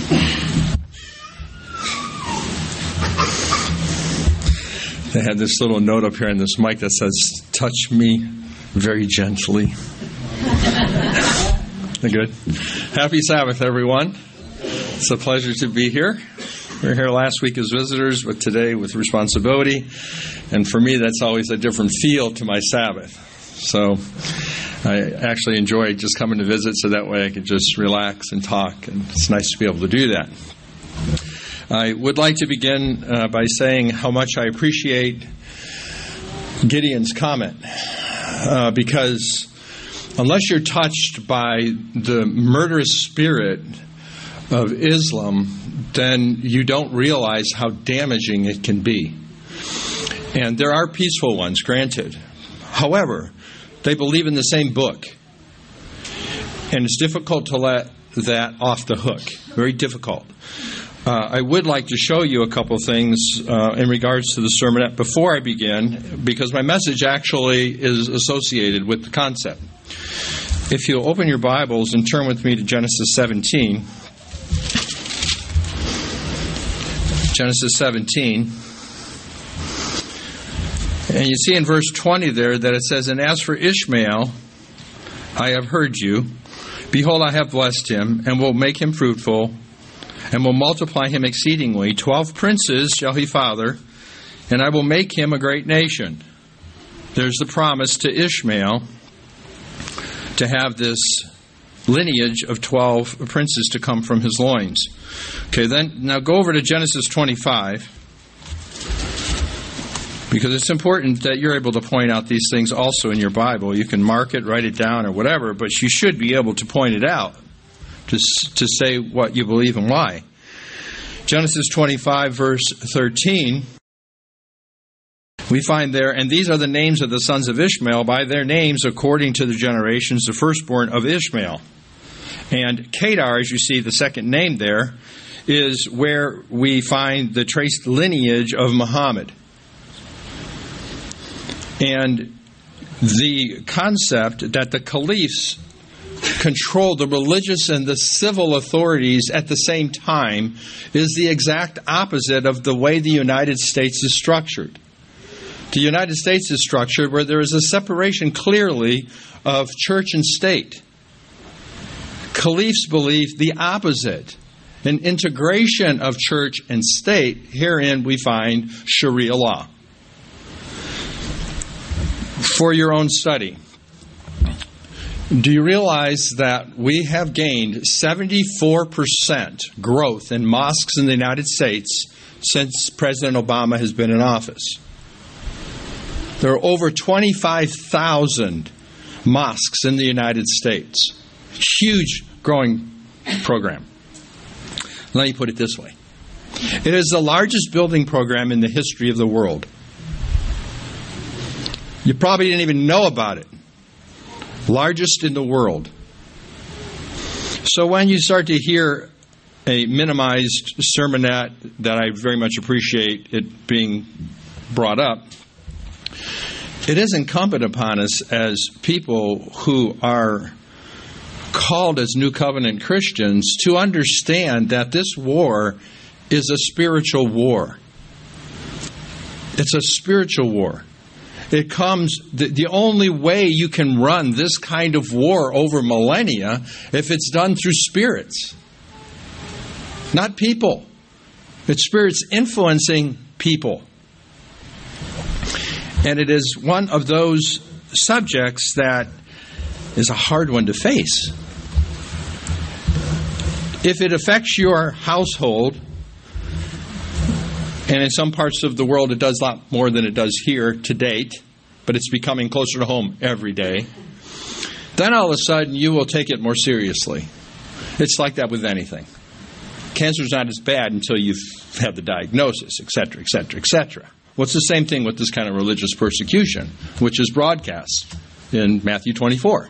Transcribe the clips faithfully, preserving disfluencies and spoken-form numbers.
They had this little note up here on this mic that says, "Touch me very gently." Good. Happy Sabbath, everyone. It's a pleasure to be here. We were here last week as visitors, but today with responsibility. And for me, that's always a different feel to my Sabbath. So I actually enjoy just coming to visit, so that way I can just relax and talk. And it's nice to be able to do that. I would like to begin uh, by saying how much I appreciate Gideon's comment. Uh, because unless you're touched by the murderous spirit of Islam, then you don't realize how damaging it can be. And there are peaceful ones, granted. However, they believe in the same book. And it's difficult to let that off the hook. Very difficult. Uh, I would like to show you a couple things uh, in regards to the sermonette before I begin, because my message actually is associated with the concept. If you'll open your Bibles and turn with me to Genesis seventeen. Genesis seventeen. And you see in verse twenty there that it says, "And as for Ishmael, I have heard you. Behold, I have blessed him, and will make him fruitful, and will multiply him exceedingly. Twelve princes shall he father, and I will make him a great nation." There's the promise to Ishmael to have this lineage of twelve princes to come from his loins. Okay, then now go over to Genesis twenty-five, because it's important that you're able to point out these things also in your Bible. You can mark it, write it down, or whatever, but you should be able to point it out to, to say what you believe and why. Genesis twenty-five, verse thirteen, we find there, "And these are the names of the sons of Ishmael, by their names according to the generations, the firstborn of Ishmael." And Kedar, as you see, the second name there, is where we find the traced lineage of Muhammad. And the concept that the caliphs control the religious and the civil authorities at the same time is the exact opposite of the way the United States is structured. The United States is structured where there is a separation clearly of church and state. Caliphs believe the opposite, an integration of church and state. Herein we find Sharia law. For your own study, do you realize that we have gained seventy-four percent growth in mosques in the United States since President Obama has been in office? There are over twenty-five thousand mosques in the United States. Huge growing program. Let me put it this way. It is the largest building program in the history of the world. You probably didn't even know about it. Largest in the world. So when you start to hear a minimized sermonette, that I very much appreciate it being brought up, it is incumbent upon us as people who are called as New Covenant Christians to understand that this war is a spiritual war. It's a spiritual war. It comes, the, the only way you can run this kind of war over millennia if it's done through spirits. Not people. It's spirits influencing people. And it is one of those subjects that is a hard one to face. If it affects your household, and in some parts of the world it does a lot more than it does here to date, but it's becoming closer to home every day, then all of a sudden you will take it more seriously. It's like that with anything. Cancer's not as bad until you've had the diagnosis, et cetera, et cetera, et cetera. Well, it's the same thing with this kind of religious persecution, which is broadcast in Matthew twenty-four.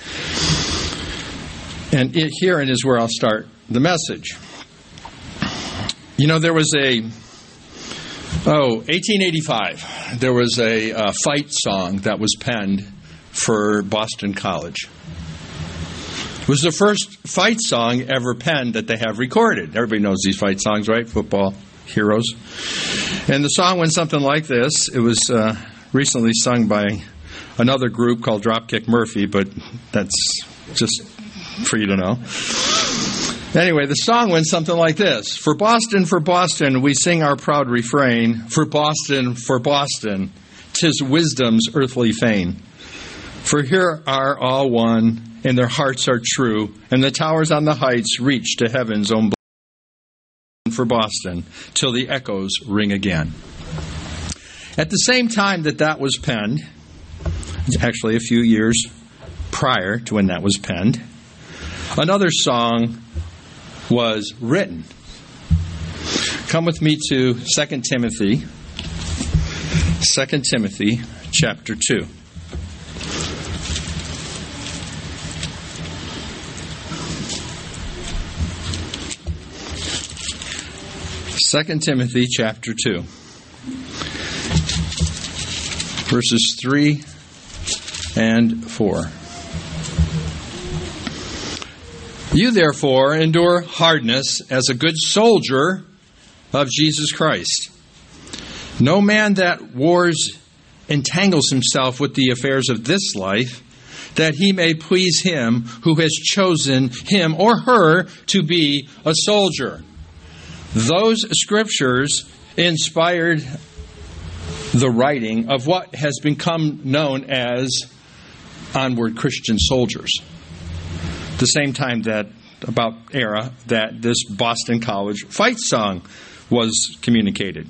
And it, herein is where I'll start the message. You know, there was a, oh, eighteen eighty-five, there was a uh, fight song that was penned for Boston College. was the first fight song ever penned that they have recorded. Everybody knows these fight songs, right? Football heroes. And the song went something like this. It was uh, recently sung by another group called Dropkick Murphy, but that's just for you to know. Anyway, the song went something like this. For Boston, for Boston, we sing our proud refrain. For Boston, for Boston, 'tis wisdom's earthly fane. For here are all one, and their hearts are true, and the towers on the heights reach to heaven's own blue. For Boston, till the echoes ring again. At the same time that that was penned, actually a few years prior to when that was penned, another song was written. Come with me to Second Timothy, Second Timothy chapter two. Second Timothy chapter two, verses three and four. You therefore endure hardness as a good soldier of Jesus Christ. No man that wars entangles himself with the affairs of this life, that he may please him who has chosen him or her to be a soldier. Those scriptures inspired the writing of what has become known as Onward Christian Soldiers. The same time that, about era, that this Boston College fight song was communicated.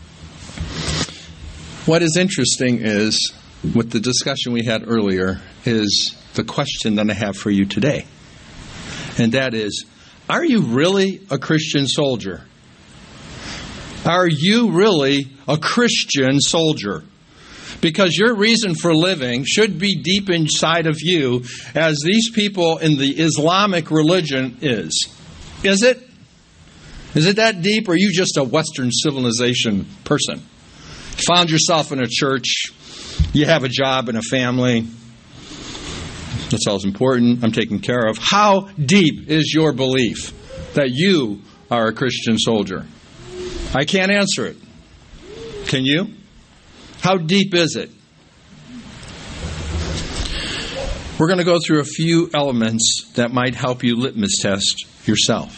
What is interesting is, with the discussion we had earlier, is the question that I have for you today. And that is, are you really a Christian soldier? Are you really a Christian soldier? Because your reason for living should be deep inside of you, as these people in the Islamic religion is. Is it? Is it that deep, or are you just a Western civilization person? Found yourself in a church, you have a job and a family. That's all that's important. I'm taken care of. How deep is your belief that you are a Christian soldier? I can't answer it. Can you? How deep is it? We're going to go through a few elements that might help you litmus test yourself.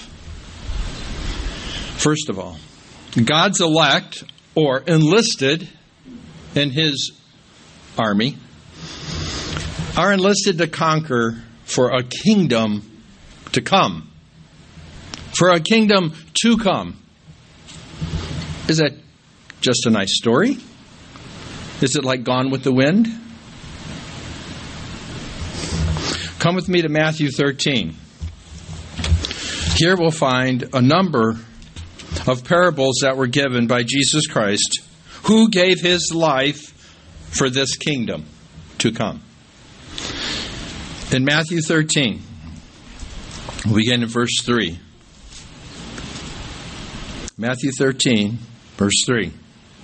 First of all, God's elect or enlisted in His army are enlisted to conquer for a kingdom to come. For a kingdom to come. Is that just a nice story? Is it like Gone with the Wind? Come with me to Matthew thirteen. Here we'll find a number of parables that were given by Jesus Christ, who gave His life for this kingdom to come. In Matthew thirteen, we'll begin in verse three. Matthew thirteen, verse three.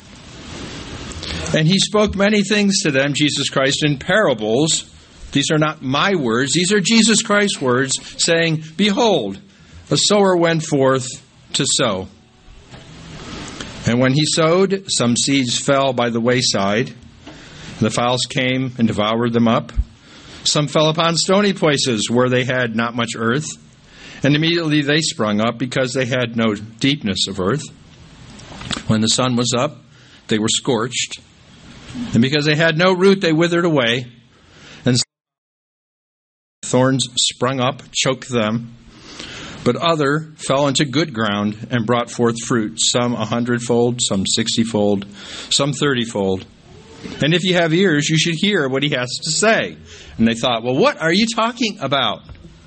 And He spoke many things to them, Jesus Christ, in parables. These are not my words. These are Jesus Christ's words, saying, Behold, a sower went forth to sow. And when he sowed, some seeds fell by the wayside. The fowls came and devoured them up. Some fell upon stony places where they had not much earth. And immediately they sprung up because they had no deepness of earth. When the sun was up, they were scorched. And because they had no root, they withered away. And thorns sprung up, choked them. But other fell into good ground and brought forth fruit, some a hundredfold, some sixtyfold, some thirtyfold. And if you have ears, you should hear what He has to say. And they thought, well, what are you talking about?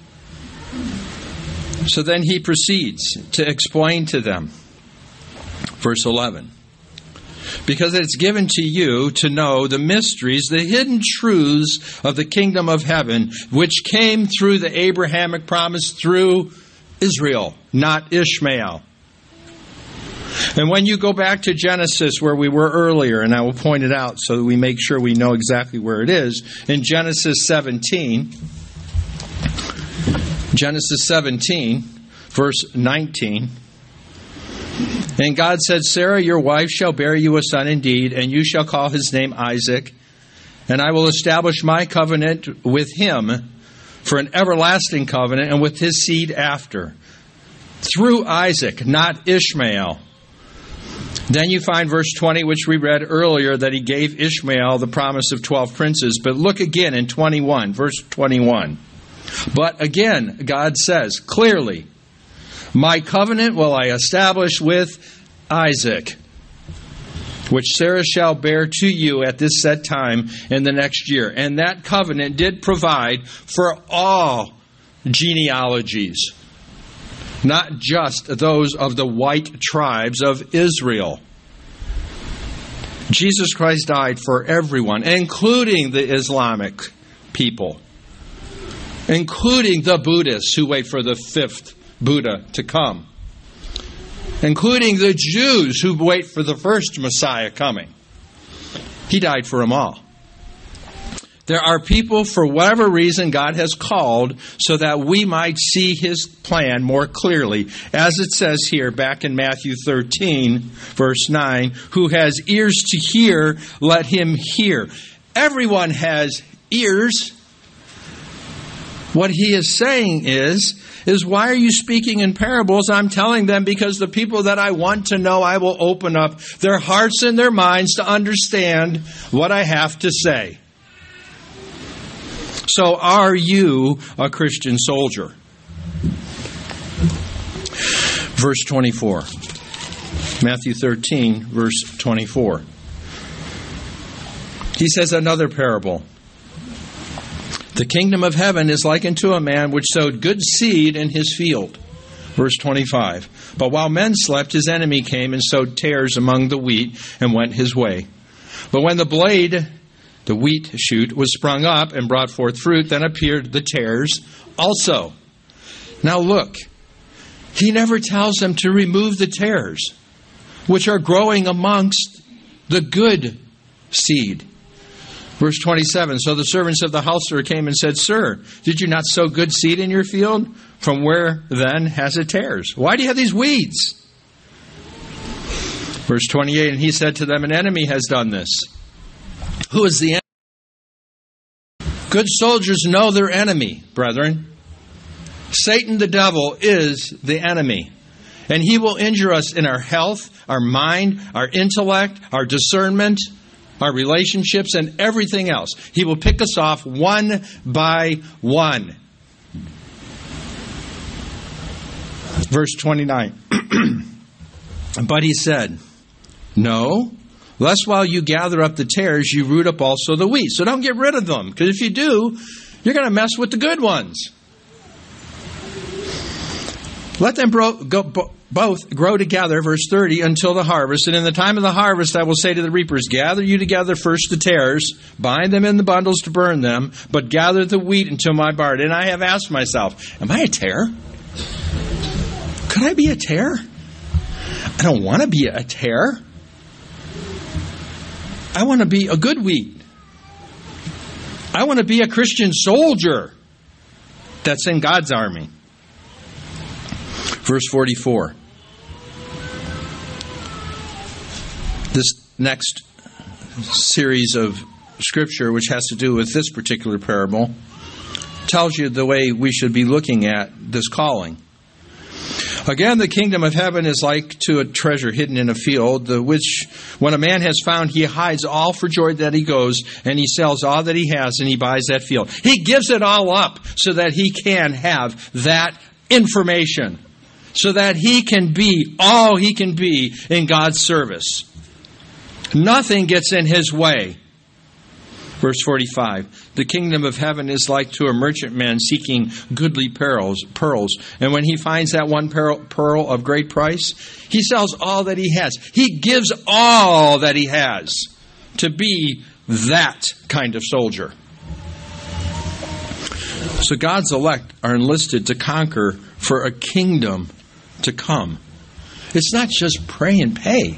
So then He proceeds to explain to them. Verse eleven. Because it's given to you to know the mysteries, the hidden truths of the kingdom of heaven, which came through the Abrahamic promise through Israel, not Ishmael. And when you go back to Genesis, where we were earlier, and I will point it out so that we make sure we know exactly where it is, in Genesis seventeen, Genesis seventeen, verse nineteen. And God said, Sarah, your wife, shall bear you a son indeed, and you shall call his name Isaac. And I will establish my covenant with him for an everlasting covenant, and with his seed after, through Isaac, not Ishmael. Then you find verse twenty, which we read earlier, that he gave Ishmael the promise of twelve princes. But look again in twenty-one, verse twenty-one. But again, God says clearly, my covenant will I establish with Isaac, which Sarah shall bear to you at this set time in the next year. And that covenant did provide for all genealogies, not just those of the white tribes of Israel. Jesus Christ died for everyone, including the Islamic people, including the Buddhists who wait for the fifth Buddha to come, including the Jews who wait for the first Messiah coming. He died for them all. There are people, for whatever reason, God has called so that we might see his plan more clearly. As it says here back in Matthew thirteen, verse nine, who has ears to hear, let him hear. Everyone has ears. What he is saying is, is why are you speaking in parables? I'm telling them because the people that I want to know, I will open up their hearts and their minds to understand what I have to say. So are you a Christian soldier? Verse twenty-four. Matthew thirteen, verse twenty-four. He says another parable. The kingdom of heaven is like unto a man which sowed good seed in his field. Verse twenty-five. But while men slept, his enemy came and sowed tares among the wheat and went his way. But when the blade, the wheat shoot, was sprung up and brought forth fruit, then appeared the tares also. Now look, he never tells them to remove the tares, which are growing amongst the good seed. Verse twenty-seven, so the servants of the householder came and said, Sir, did you not sow good seed in your field? From where then has it tares? Why do you have these weeds? Verse twenty-eight, and he said to them, an enemy has done this. Who is the enemy? Good soldiers know their enemy, brethren. Satan the devil is the enemy. And he will injure us in our health, our mind, our intellect, our discernment, our relationships, and everything else. He will pick us off one by one. Verse twenty-nine. But he said, no, lest while you gather up the tares, you root up also the wheat. So don't get rid of them, because if you do, you're going to mess with the good ones. Let them bro- go, bo- both grow together, verse thirty, until the harvest. And in the time of the harvest, I will say to the reapers, gather you together first the tares, bind them in the bundles to burn them, but gather the wheat into my barn. And I have asked myself, am I a tare? Could I be a tare? I don't want to be a tare. I want to be a good wheat. I want to be a Christian soldier that's in God's army. Verse forty-four. This next series of Scripture, which has to do with this particular parable, tells you the way we should be looking at this calling. Again, the kingdom of heaven is like to a treasure hidden in a field, the which when a man has found, he hides all for joy that he goes, and he sells all that he has, and he buys that field. He gives it all up so that he can have that information, so that he can be all he can be in God's service. Nothing gets in his way. Verse forty-five, the kingdom of heaven is like to a merchant man seeking goodly pearls, pearls. And when he finds that one pearl, pearl of great price, he sells all that he has. He gives all that he has to be that kind of soldier. So God's elect are enlisted to conquer for a kingdom to come. It's not just pray and pay.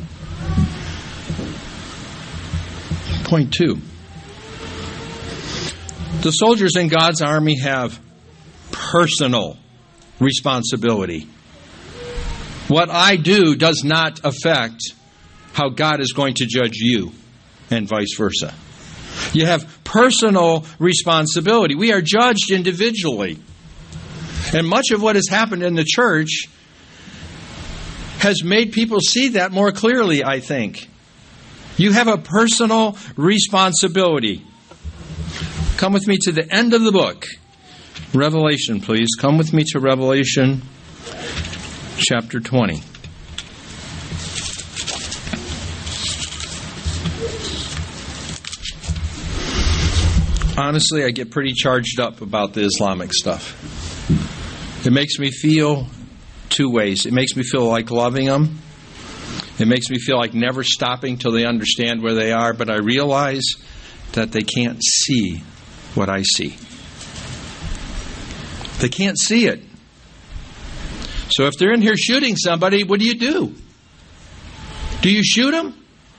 Point two. The soldiers in God's army have personal responsibility. What I do does not affect how God is going to judge you, and vice versa. You have personal responsibility. We are judged individually. And much of what has happened in the church has made people see that more clearly, I think. You have a personal responsibility. Come with me to the end of the book. Revelation, please. Come with me to Revelation chapter twenty. Honestly, I get pretty charged up about the Islamic stuff. It makes me feel two ways. It makes me feel like loving them. It makes me feel like never stopping till they understand where they are. But I realize that they can't see what I see. They can't see it. So if they're in here shooting somebody, what do you do? Do you shoot them?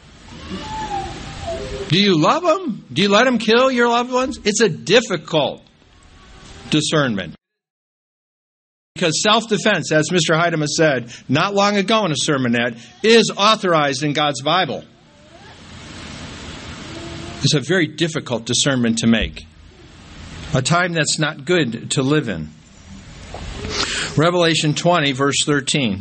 Do you love them? Do you let them kill your loved ones? It's a difficult discernment. Because self-defense, as Mister Heidemann said not long ago in a sermonette, is authorized in God's Bible. It's a very difficult discernment to make. A time that's not good to live in. Revelation twenty, verse thirteen.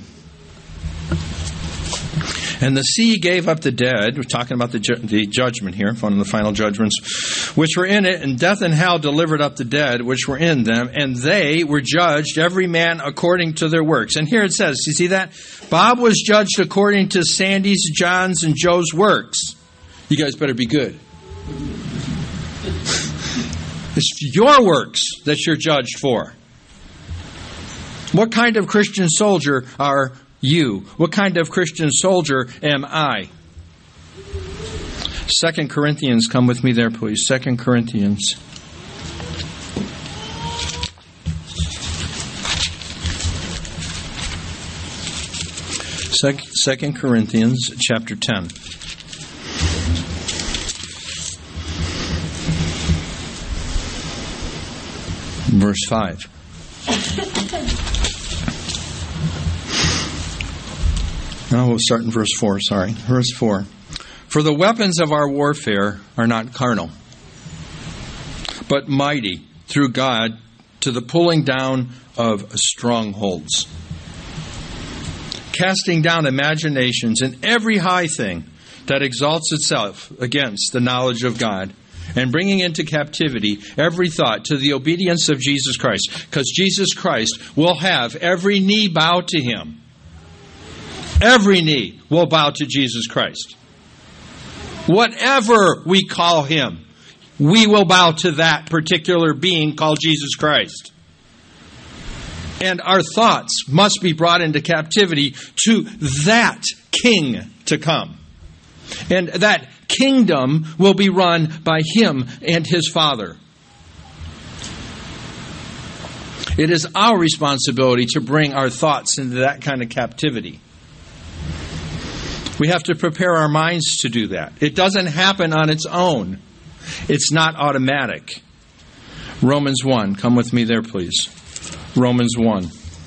And the sea gave up the dead. We're talking about the, ju- the judgment here, one of the final judgments, which were in it, and death and hell delivered up the dead, which were in them, and they were judged, every man according to their works. And here it says, you see that? Bob was judged according to Sandy's, John's, and Joe's works. You guys better be good. It's your works that you're judged for. What kind of Christian soldier are you? What kind of Christian soldier am I? Second Corinthians, come with me there, please. Second Corinthians. Second Corinthians, chapter ten. Verse five. Now we'll start in verse four, sorry. Verse four. For the weapons of our warfare are not carnal, but mighty through God to the pulling down of strongholds, casting down imaginations and every high thing that exalts itself against the knowledge of God, and bringing into captivity every thought to the obedience of Jesus Christ. Because Jesus Christ will have every knee bow to Him. Every knee will bow to Jesus Christ. Whatever we call Him, we will bow to that particular being called Jesus Christ. And our thoughts must be brought into captivity to that King to come. And that kingdom will be run by Him and His Father. It is our responsibility to bring our thoughts into that kind of captivity. We have to prepare our minds to do that. It doesn't happen on its own. It's not automatic. Romans one. Come with me there, please. Romans one.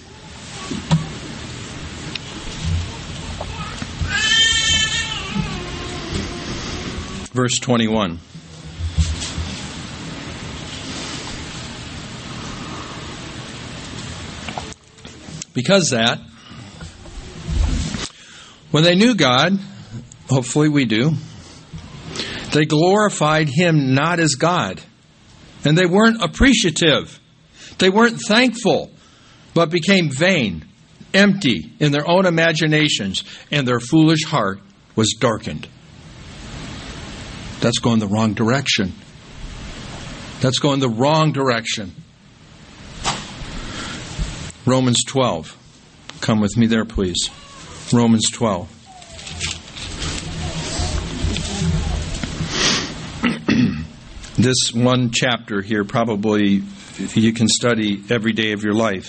Verse twenty-one. Because that, when they knew God, hopefully we do, they glorified Him not as God. And they weren't appreciative. They weren't thankful, but became vain, empty in their own imaginations, and their foolish heart was darkened. That's going the wrong direction. That's going the wrong direction. Romans twelve. Come with me there, please. Romans twelve. This one chapter here probably you can study every day of your life.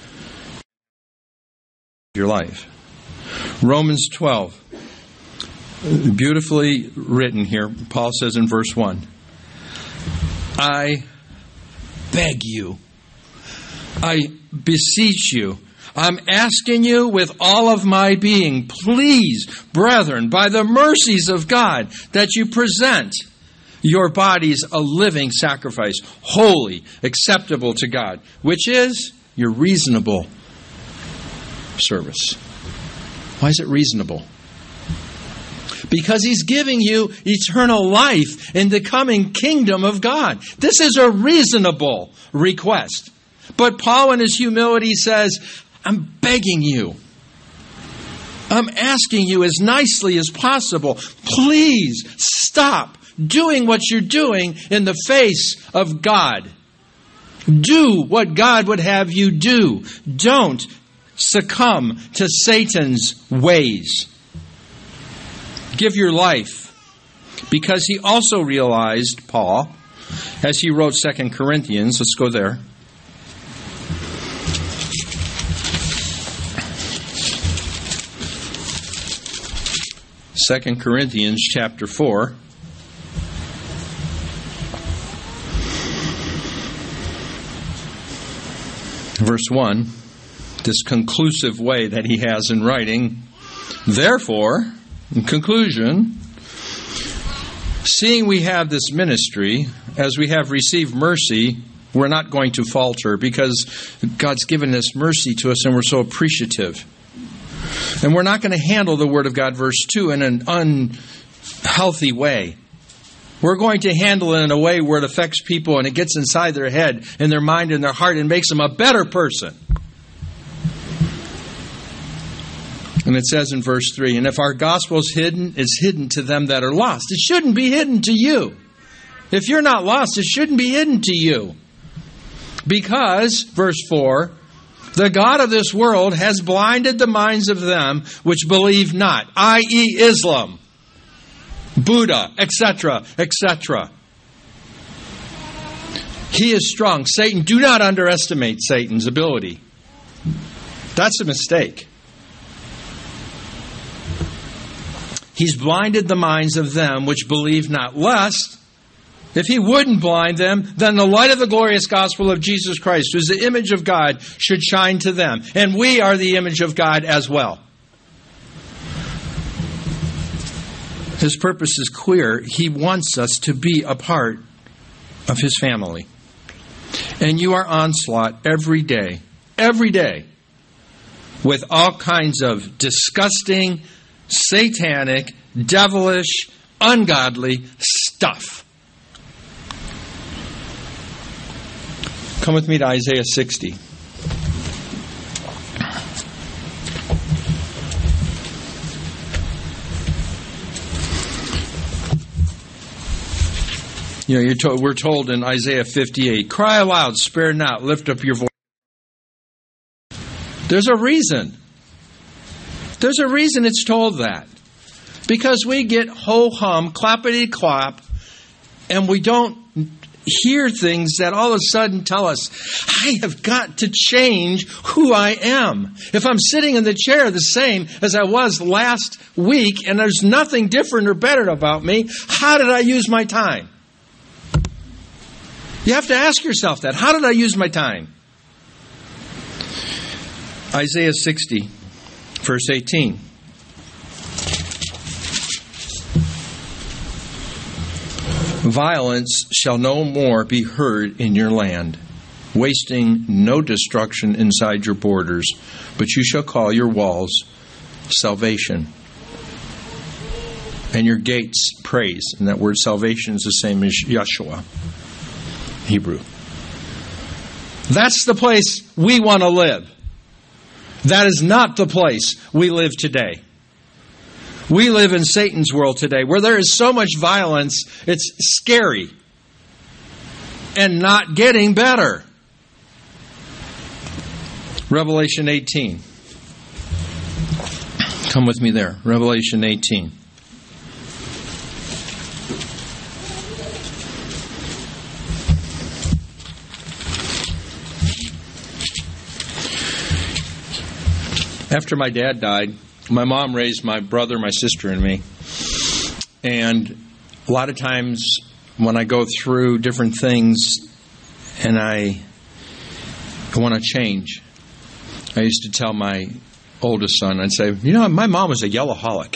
Your life. Romans twelve. Beautifully written here. Paul says in verse one, I beg you, I beseech you, I'm asking you with all of my being, please, brethren, by the mercies of God, that you present your bodies a living sacrifice, holy, acceptable to God, which is your reasonable service. Why is it reasonable? Because He's giving you eternal life in the coming kingdom of God. This is a reasonable request. But Paul in his humility says, I'm begging you. I'm asking you as nicely as possible. Please stop doing what you're doing in the face of God. Do what God would have you do. Don't succumb to Satan's ways. Give your life. Because he also realized, Paul, as he wrote Second Corinthians, let's go there. Second Corinthians chapter four. Verse one, this conclusive way that he has in writing, therefore, in conclusion, seeing we have this ministry, as we have received mercy, we're not going to falter because God's given this mercy to us and we're so appreciative. And we're not going to handle the Word of God, verse two, in an unhealthy way. We're going to handle it in a way where it affects people and it gets inside their head and their mind and their heart and makes them a better person. And it says in verse three, and if our gospel is hidden, it's hidden to them that are lost. It shouldn't be hidden to you. If you're not lost, it shouldn't be hidden to you. Because, verse four, the God of this world has blinded the minds of them which believe not, that is. Islam, Buddha, et cetera, et cetera. He is strong. Satan, do not underestimate Satan's ability. That's a mistake. He's blinded the minds of them which believe not, lest, if he wouldn't blind them, then the light of the glorious gospel of Jesus Christ, who is the image of God, should shine to them. And we are the image of God as well. His purpose is clear. He wants us to be a part of His family. And you are onslaught every day, every day, with all kinds of disgusting, satanic, devilish, ungodly stuff. Come with me to Isaiah sixty. You know, you're told, we're told in Isaiah fifty-eight, cry aloud, spare not, lift up your voice. There's a reason. There's a reason it's told that. Because we get ho-hum, clappity-clap, and we don't hear things that all of a sudden tell us, I have got to change who I am. If I'm sitting in the chair the same as I was last week, and there's nothing different or better about me, how did I use my time? You have to ask yourself that. How did I use my time? Isaiah sixty, verse eighteen. Violence shall no more be heard in your land, wasting no destruction inside your borders, but you shall call your walls salvation, and your gates praise. And that word salvation is the same as Yeshua, Hebrew. That's the place we want to live. That is not the place we live today. We live in Satan's world today, where there is so much violence, it's scary and not getting better. Revelation eighteen. Come with me there. Revelation eighteen. After my dad died, my mom raised my brother, my sister, and me. And a lot of times when I go through different things and I I want to change. I used to tell my oldest son, I'd say, you know, my mom was a yellowholic.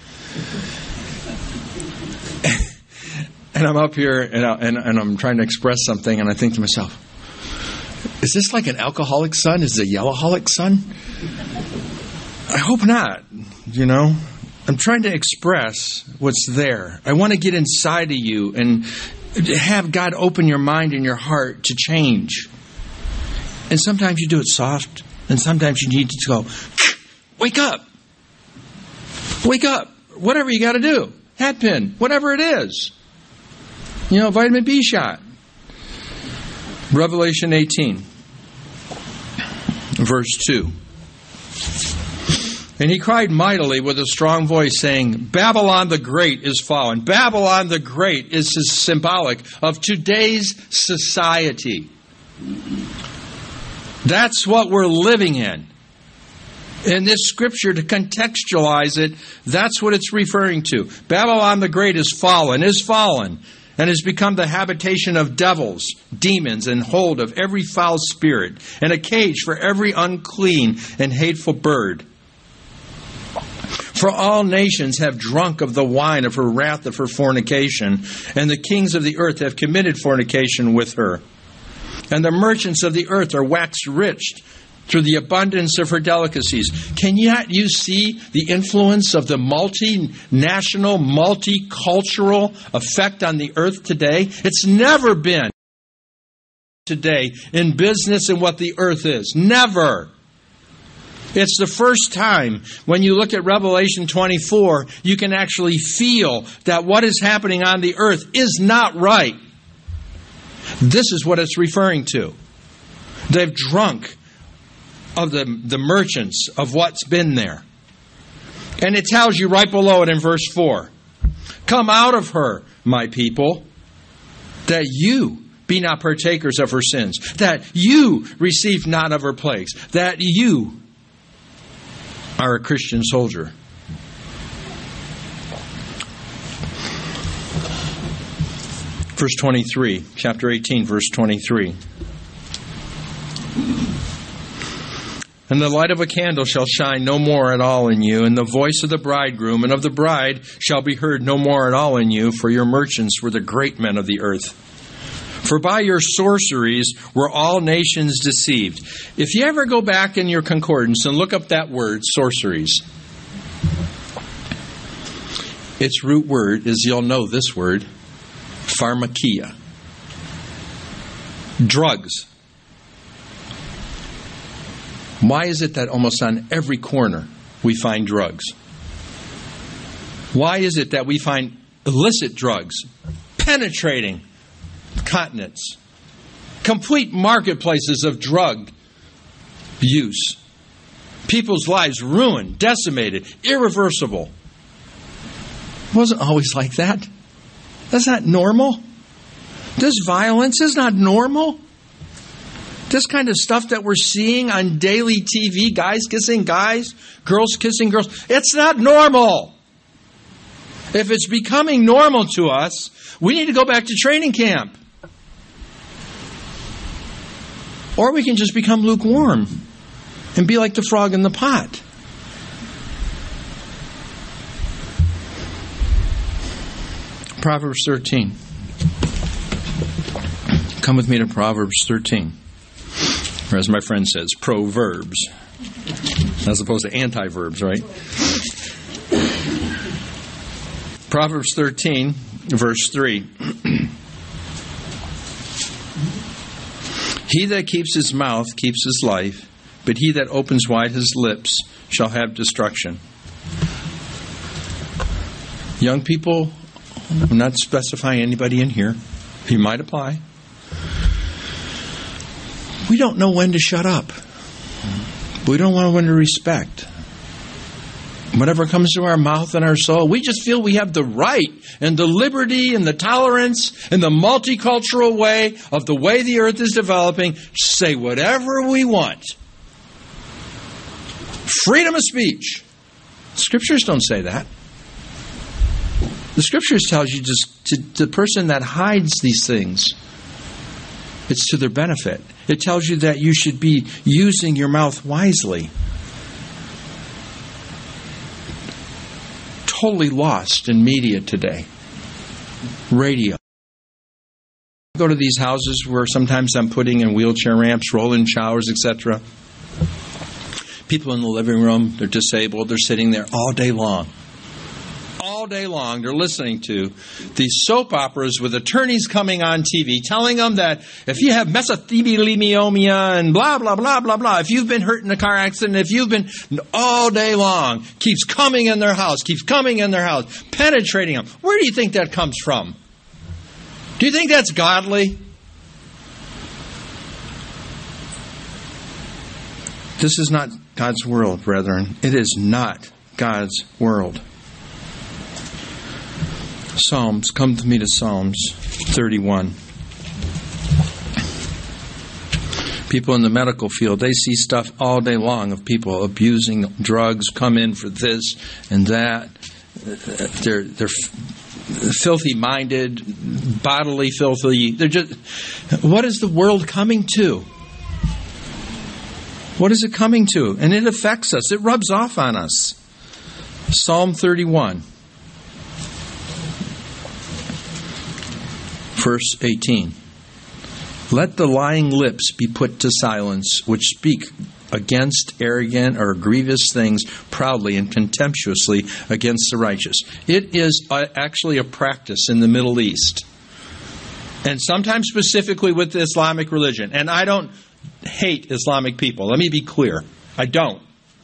And I'm up here and, I, and, and I'm trying to express something, and I think to myself, is this like an alcoholic son? Is it a yellowholic son? I hope not, you know. I'm trying to express what's there. I want to get inside of you and have God open your mind and your heart to change. And sometimes you do it soft, and sometimes you need to go, wake up. Wake up. Whatever you got to do. Hat pin. Whatever it is. You know, vitamin B shot. Revelation eighteen, verse two. And he cried mightily with a strong voice, saying, Babylon the Great is fallen. Babylon the Great is symbolic of today's society. That's what we're living in. In this scripture, to contextualize it, that's what it's referring to. Babylon the Great is fallen, is fallen, and has become the habitation of devils, demons, and hold of every foul spirit, and a cage for every unclean and hateful bird. For all nations have drunk of the wine of her wrath of her fornication, and the kings of the earth have committed fornication with her. And the merchants of the earth are waxed rich through the abundance of her delicacies. Can yet you see the influence of the multinational, multicultural effect on the earth today? It's never been today in business and what the earth is. Never. It's the first time when you look at Revelation twenty-four, you can actually feel that what is happening on the earth is not right. This is what it's referring to. They've drunk of the, the merchants of what's been there. And it tells you right below it in verse four, come out of her, my people, that you be not partakers of her sins, that you receive not of her plagues, that you are a Christian soldier. Verse twenty-three, chapter eighteen, verse twenty-three. And the light of a candle shall shine no more at all in you, and the voice of the bridegroom and of the bride shall be heard no more at all in you, for your merchants were the great men of the earth. For by your sorceries were all nations deceived. If you ever go back in your concordance and look up that word, sorceries, its root word is, you'll know this word, pharmakia. Drugs. Why is it that almost on every corner we find drugs? Why is it that we find illicit drugs penetrating continents? Complete marketplaces of drug use. People's lives ruined, decimated, irreversible. It wasn't always like that. That's not normal. This violence is not normal. This kind of stuff that we're seeing on daily T V, guys kissing guys, girls kissing girls, it's not normal. If it's becoming normal to us, we need to go back to training camp. Or we can just become lukewarm and be like the frog in the pot. Proverbs thirteen. Come with me to Proverbs thirteen. Or as my friend says, proverbs. As opposed to anti-verbs, right? Proverbs thirteen, verse three. He that keeps his mouth keeps his life, but he that opens wide his lips shall have destruction. Young people, I'm not specifying anybody in here. He might apply. We don't know when to shut up. We don't know when to respect. Whatever comes to our mouth and our soul, we just feel we have the right and the liberty and the tolerance and the multicultural way of the way the earth is developing. Say whatever we want. Freedom of speech. Scriptures don't say that. The Scriptures tells you just to the person that hides these things, it's to their benefit. It tells you that you should be using your mouth wisely. Totally lost in media today. Radio. I go to these houses where sometimes I'm putting in wheelchair ramps, roll-in showers, et cetera. People in the living room, they're disabled, they're sitting there all day long. All day long, they're listening to these soap operas with attorneys coming on T V telling them that if you have mesothelioma and blah, blah, blah, blah, blah, if you've been hurt in a car accident, if you've been all day long, keeps coming in their house, keeps coming in their house, penetrating them. Where do you think that comes from? Do you think that's godly? This is not God's world, brethren. It is not God's world. Psalms, come to me to Psalms thirty-one. People in the medical field, they see stuff all day long of people abusing drugs, come in for this and that. They're they're filthy-minded, bodily filthy. They're just. What is the world coming to? What is it coming to? And it affects us. It rubs off on us. Psalm thirty-one. Verse eighteen. Let the lying lips be put to silence, which speak against arrogant or grievous things proudly and contemptuously against the righteous. It is a, actually a practice in the Middle East. And sometimes specifically with the Islamic religion. And I don't hate Islamic people. Let me be clear. I don't.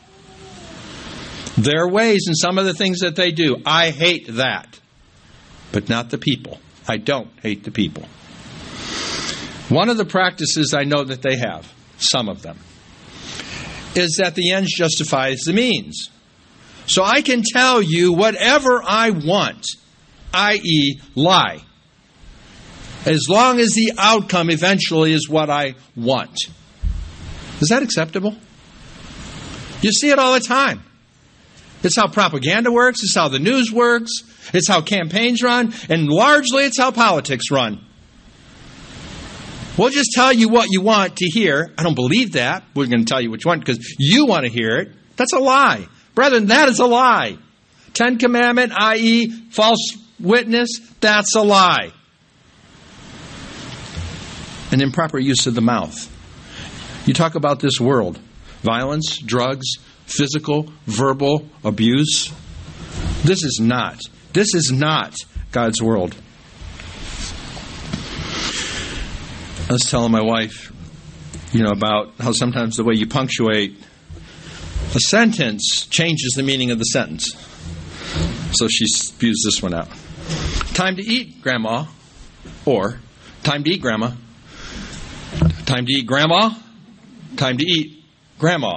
Their ways and some of the things that they do, I hate that. But not the people. I don't hate the people. One of the practices I know that they have, some of them, is that the ends justifies the means. So I can tell you whatever I want, that is lie, as long as the outcome eventually is what I want. Is that acceptable? You see it all the time. It's how propaganda works. It's how the news works. It's how campaigns run. And largely it's how politics run. We'll just tell you what you want to hear. I don't believe that. We're going to tell you what you want because you want to hear it. That's a lie. Brethren, that is a lie. Ten Commandment, that is false witness, that's a lie. An improper use of the mouth. You talk about this world. Violence, drugs, physical, verbal abuse. This is not. This is not God's world. I was telling my wife, you know, about how sometimes the way you punctuate a sentence changes the meaning of the sentence. So she spews this one out. Time to eat, Grandma. Or, time to eat, Grandma. Time to eat, Grandma. Time to eat, Grandma.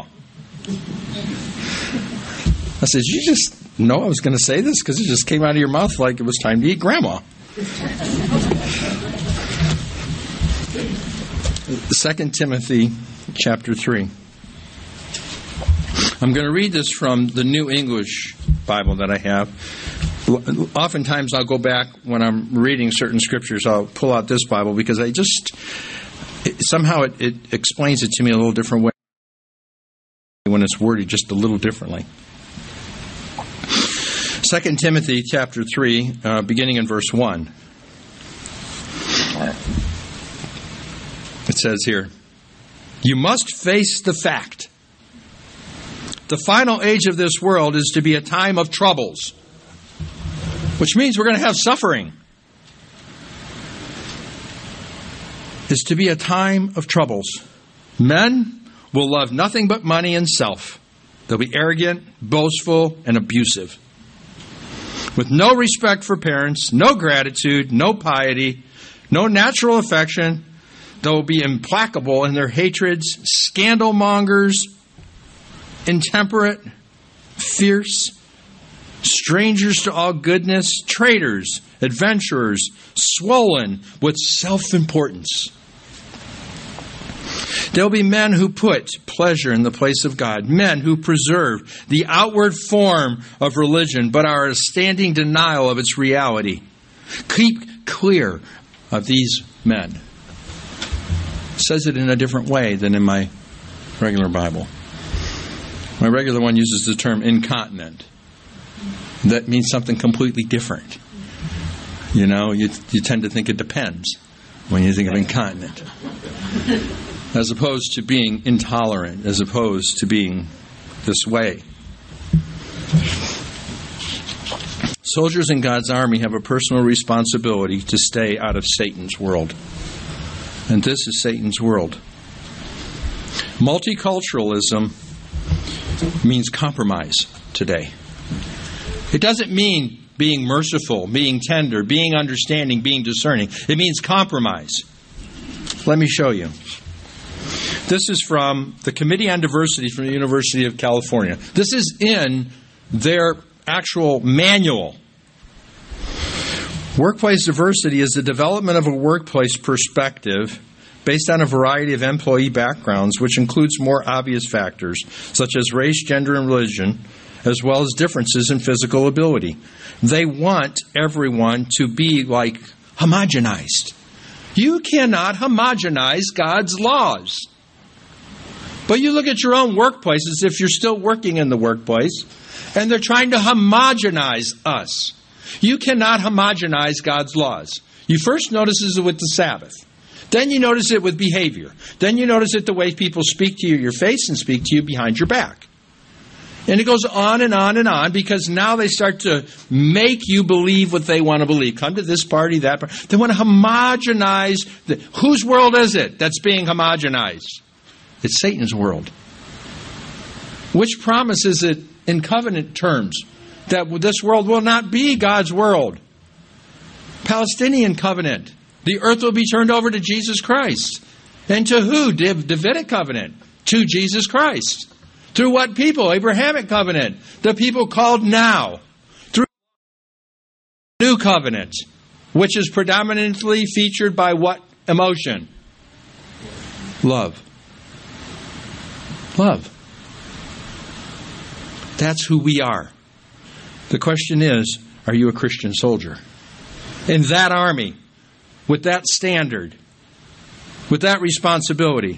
I said, you just know I was going to say this because it just came out of your mouth like it was time to eat, Grandma. Second Timothy chapter three. I'm going to read this from the New English Bible that I have. Oftentimes I'll go back when I'm reading certain scriptures, I'll pull out this Bible because I just, it, somehow it, it explains it to me a little different way when it's worded just a little differently. Second Timothy chapter three, uh, beginning in verse one. It says here, you must face the fact. The final age of this world is to be a time of troubles, which means we're going to have suffering. Is to be a time of troubles. Men will love nothing but money and self. They'll be arrogant, boastful, and abusive. With no respect for parents, no gratitude, no piety, no natural affection. They'll be implacable in their hatreds, scandal mongers, intemperate, fierce, strangers to all goodness, traitors, adventurers, swollen with self-importance. There'll be men who put pleasure in the place of God, men who preserve the outward form of religion but are a standing denial of its reality. Keep clear of these men. It says it in a different way than in my regular Bible. My regular one uses the term incontinent. That means something completely different. You know, you, you tend to think it depends when you think of incontinent. As opposed to being intolerant, as opposed to being this way. Soldiers in God's army have a personal responsibility to stay out of Satan's world. And this is Satan's world. Multiculturalism means compromise today. It doesn't mean being merciful, being tender, being understanding, being discerning. It means compromise. Let me show you. This is from the Committee on Diversity from the University of California. This is in their actual manual. Workplace diversity is the development of a workplace perspective based on a variety of employee backgrounds, which includes more obvious factors, such as race, gender, and religion, as well as differences in physical ability. They want everyone to be like homogenized. You cannot homogenize God's laws. But you look at your own workplaces, if you're still working in the workplace, and they're trying to homogenize us. You cannot homogenize God's laws. You first notice it with the Sabbath. Then you notice it with behavior. Then you notice it the way people speak to you in your face and speak to you behind your back. And it goes on and on and on because now they start to make you believe what they want to believe. Come to this party, that party. They want to homogenize. The, whose world is it that's being homogenized? It's Satan's world. Which promises it in covenant terms that this world will not be God's world. Palestinian covenant. The earth will be turned over to Jesus Christ. And to who? Davidic covenant. To Jesus Christ. Through what people? Abrahamic covenant. The people called now. Through new covenant. Which is predominantly featured by what emotion? Love. Love. That's who we are. The question is, are you a Christian soldier? In that army, with that standard, with that responsibility.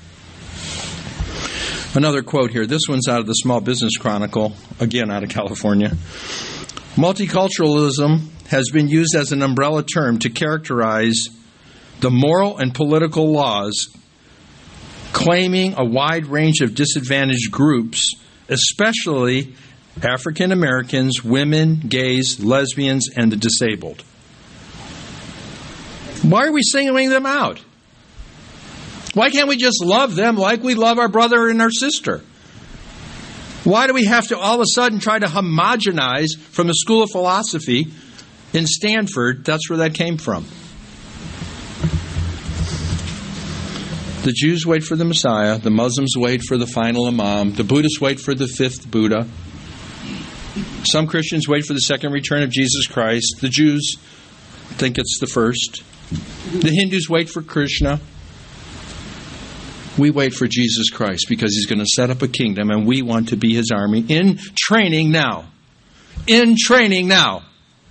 Another quote here. This one's out of the Small Business Chronicle, again out of California. Multiculturalism has been used as an umbrella term to characterize the moral and political laws claiming a wide range of disadvantaged groups, especially African Americans, women, gays, lesbians, and the disabled. Why are we singling them out? Why can't we just love them like we love our brother and our sister? Why do we have to all of a sudden try to homogenize from the School of Philosophy in Stanford? That's where that came from. The Jews wait for the Messiah. The Muslims wait for the final Imam. The Buddhists wait for the fifth Buddha. Some Christians wait for the second return of Jesus Christ. The Jews think it's the first. The Hindus wait for Krishna. We wait for Jesus Christ because He's going to set up a kingdom and we want to be His army in training now. In training now.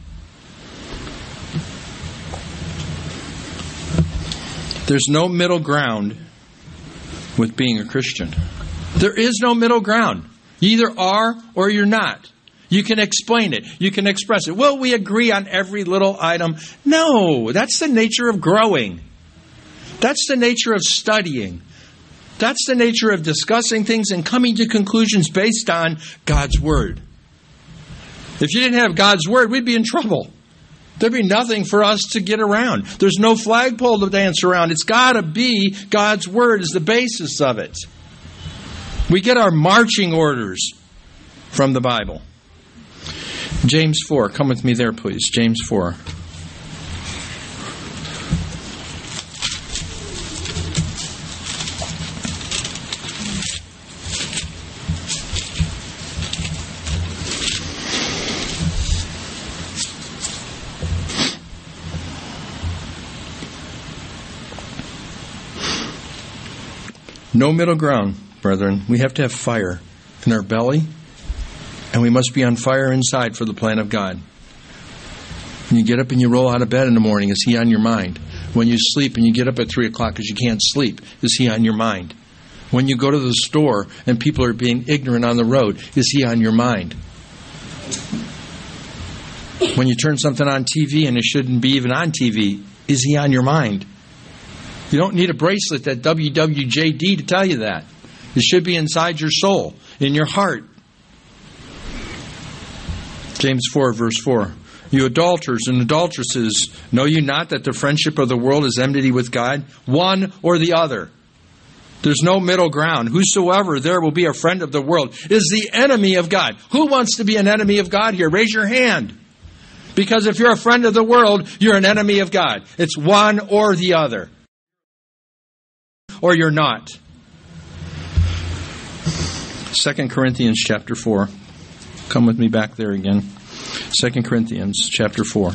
There's no middle ground with being a Christian. There is no middle ground. You either are or you're not. You can explain it. You can express it. Well, we agree on every little item. No, that's the nature of growing. That's the nature of studying. That's the nature of discussing things and coming to conclusions based on God's Word. If you didn't have God's Word, we'd be in trouble. There'd be nothing for us to get around. There's no flagpole to dance around. It's got to be God's Word as the basis of it. We get our marching orders from the Bible. James four. Come with me there, please. James four. No middle ground, brethren. We have to have fire in our belly, and we must be on fire inside for the plan of God. When you get up and you roll out of bed in the morning, is He on your mind? When you sleep and you get up at three o'clock because you can't sleep, is He on your mind? When you go to the store and people are being ignorant on the road, is He on your mind? When you turn something on T V and it shouldn't be even on T V, is He on your mind? You don't need a bracelet at W W J D to tell you that. It should be inside your soul, in your heart. James four, verse four. You adulterers and adulteresses, know you not that the friendship of the world is enmity with God? One or the other. There's no middle ground. Whosoever there will be a friend of the world is the enemy of God. Who wants to be an enemy of God here? Raise your hand. Because if you're a friend of the world, you're an enemy of God. It's one or the other. Or you're not. Second Corinthians chapter four. Come with me back there again. Second Corinthians chapter four.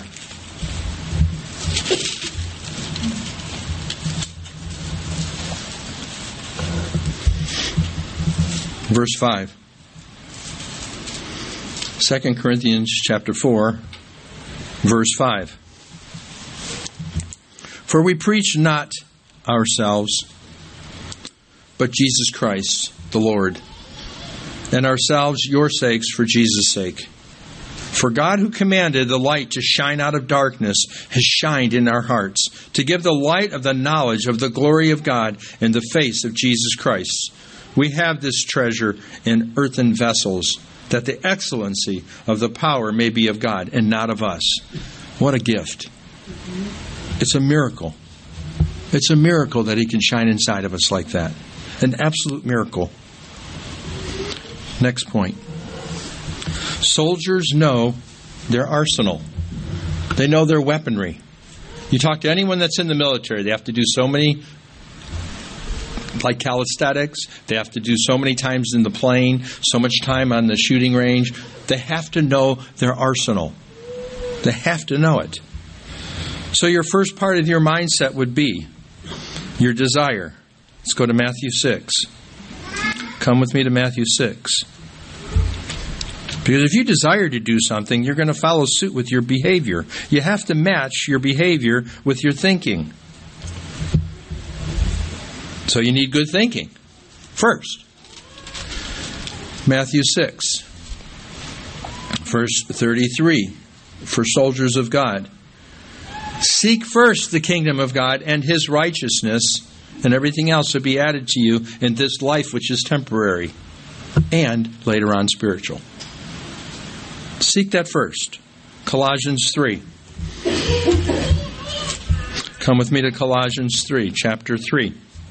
Verse five. Second Corinthians chapter four, verse five. For we preach not ourselves, but Jesus Christ, the Lord, and ourselves your sakes for Jesus' sake. For God, who commanded the light to shine out of darkness, has shined in our hearts, to give the light of the knowledge of the glory of God in the face of Jesus Christ. We have this treasure in earthen vessels, that the excellency of the power may be of God and not of us. What a gift. It's a miracle. It's a miracle that He can shine inside of us like that. An absolute miracle. Next point. Soldiers know their arsenal. They know their weaponry. You talk to anyone that's in the military, they have to do so many, like calisthenics, they have to do so many times in the plane, so much time on the shooting range. They have to know their arsenal. They have to know it. So your first part of your mindset would be your desire. Let's go to Matthew six. Come with me to Matthew six. Because if you desire to do something, you're going to follow suit with your behavior. You have to match your behavior with your thinking. So you need good thinking first. Matthew six, verse thirty-three, for soldiers of God. Seek first the kingdom of God and His righteousness, and everything else will be added to you in this life which is temporary, and later on spiritual. Seek that first. Colossians three. Come with me to Colossians three, chapter three.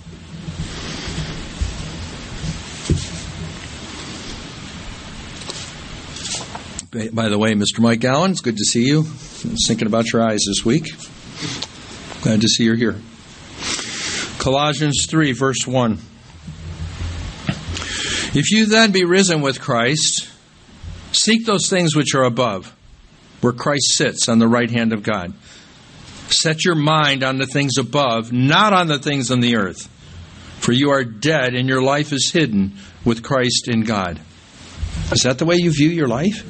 By the way, Mister Mike Allen, it's good to see you. I was thinking about your eyes this week. Glad to see you're here. Colossians three, verse one. If you then be risen with Christ, seek those things which are above, where Christ sits on the right hand of God. Set your mind on the things above, not on the things on the earth. For you are dead, and your life is hidden with Christ in God. Is that the way you view your life?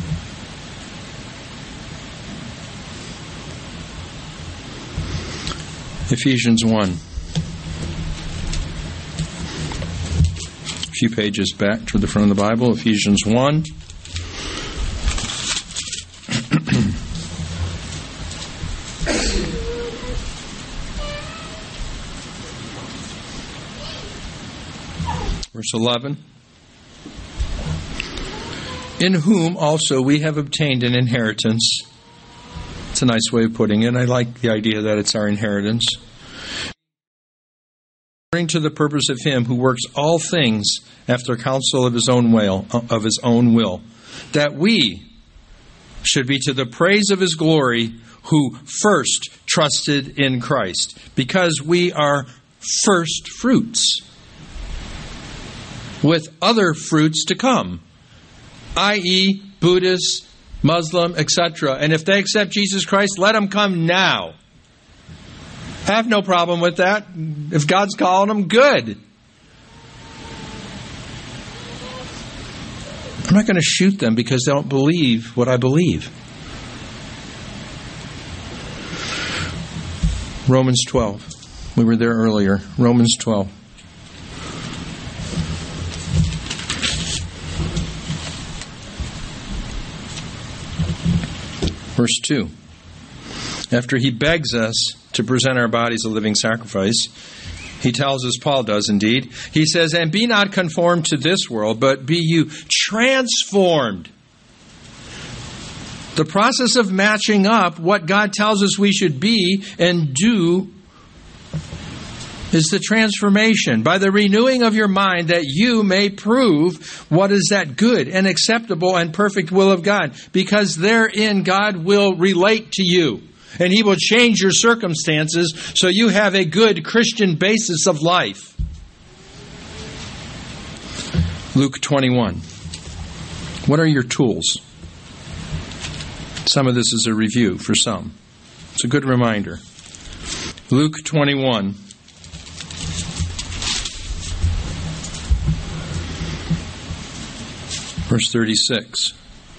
Ephesians one. A few pages back to the front of the Bible. Ephesians one. Verse eleven. In whom also we have obtained an inheritance. It's a nice way of putting it. I like the idea that it's our inheritance. According to the purpose of Him who works all things after counsel of His own will, of His own will, that we should be to the praise of His glory, who first trusted in Christ, because we are first fruits, with other fruits to come, that is, Buddhists, Muslim, et cetera. And if they accept Jesus Christ, let them come now. I have no problem with that. If God's calling them, good. I'm not going to shoot them because they don't believe what I believe. Romans twelve. We were there earlier. Romans twelve. Verse two. After he begs us to present our bodies a living sacrifice, he tells us, Paul does indeed, he says, and be not conformed to this world, but be you transformed. The process of matching up what God tells us we should be and do is the transformation by the renewing of your mind, that you may prove what is that good and acceptable and perfect will of God. Because therein God will relate to you, and He will change your circumstances so you have a good Christian basis of life. Luke twenty-one. What are your tools? Some of this is a review for some. It's a good reminder. Luke twenty-one. Verse thirty-six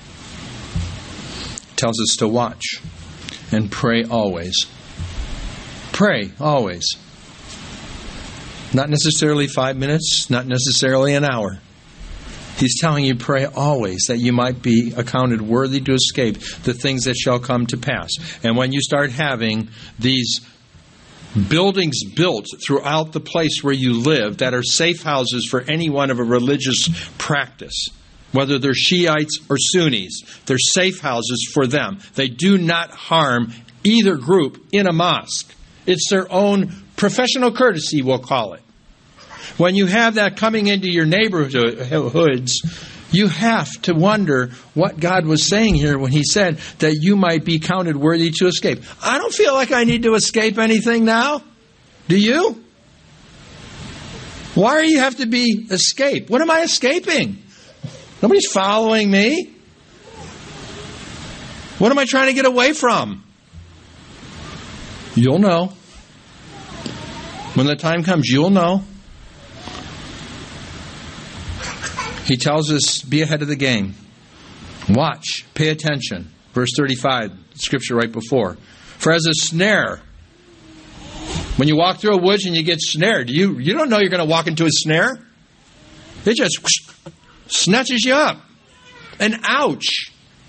tells us to watch and pray always. Pray always. Not necessarily five minutes, not necessarily an hour. He's telling you pray always, that you might be accounted worthy to escape the things that shall come to pass. And when you start having these buildings built throughout the place where you live that are safe houses for anyone of a religious practice, whether they're Shiites or Sunnis, they're safe houses for them. They do not harm either group in a mosque. It's their own professional courtesy, we'll call it. When you have that coming into your neighborhoods, you have to wonder what God was saying here when He said that you might be counted worthy to escape. I don't feel like I need to escape anything now. Do you? Why do you have to be escape? What am I escaping? Nobody's following me. What am I trying to get away from? You'll know. When the time comes, you'll know. He tells us, be ahead of the game. Watch. Pay attention. Verse thirty-five, scripture right before. For as a snare, when you walk through a woods and you get snared, you, you don't know you're going to walk into a snare. It just whoosh, snatches you up. And ouch.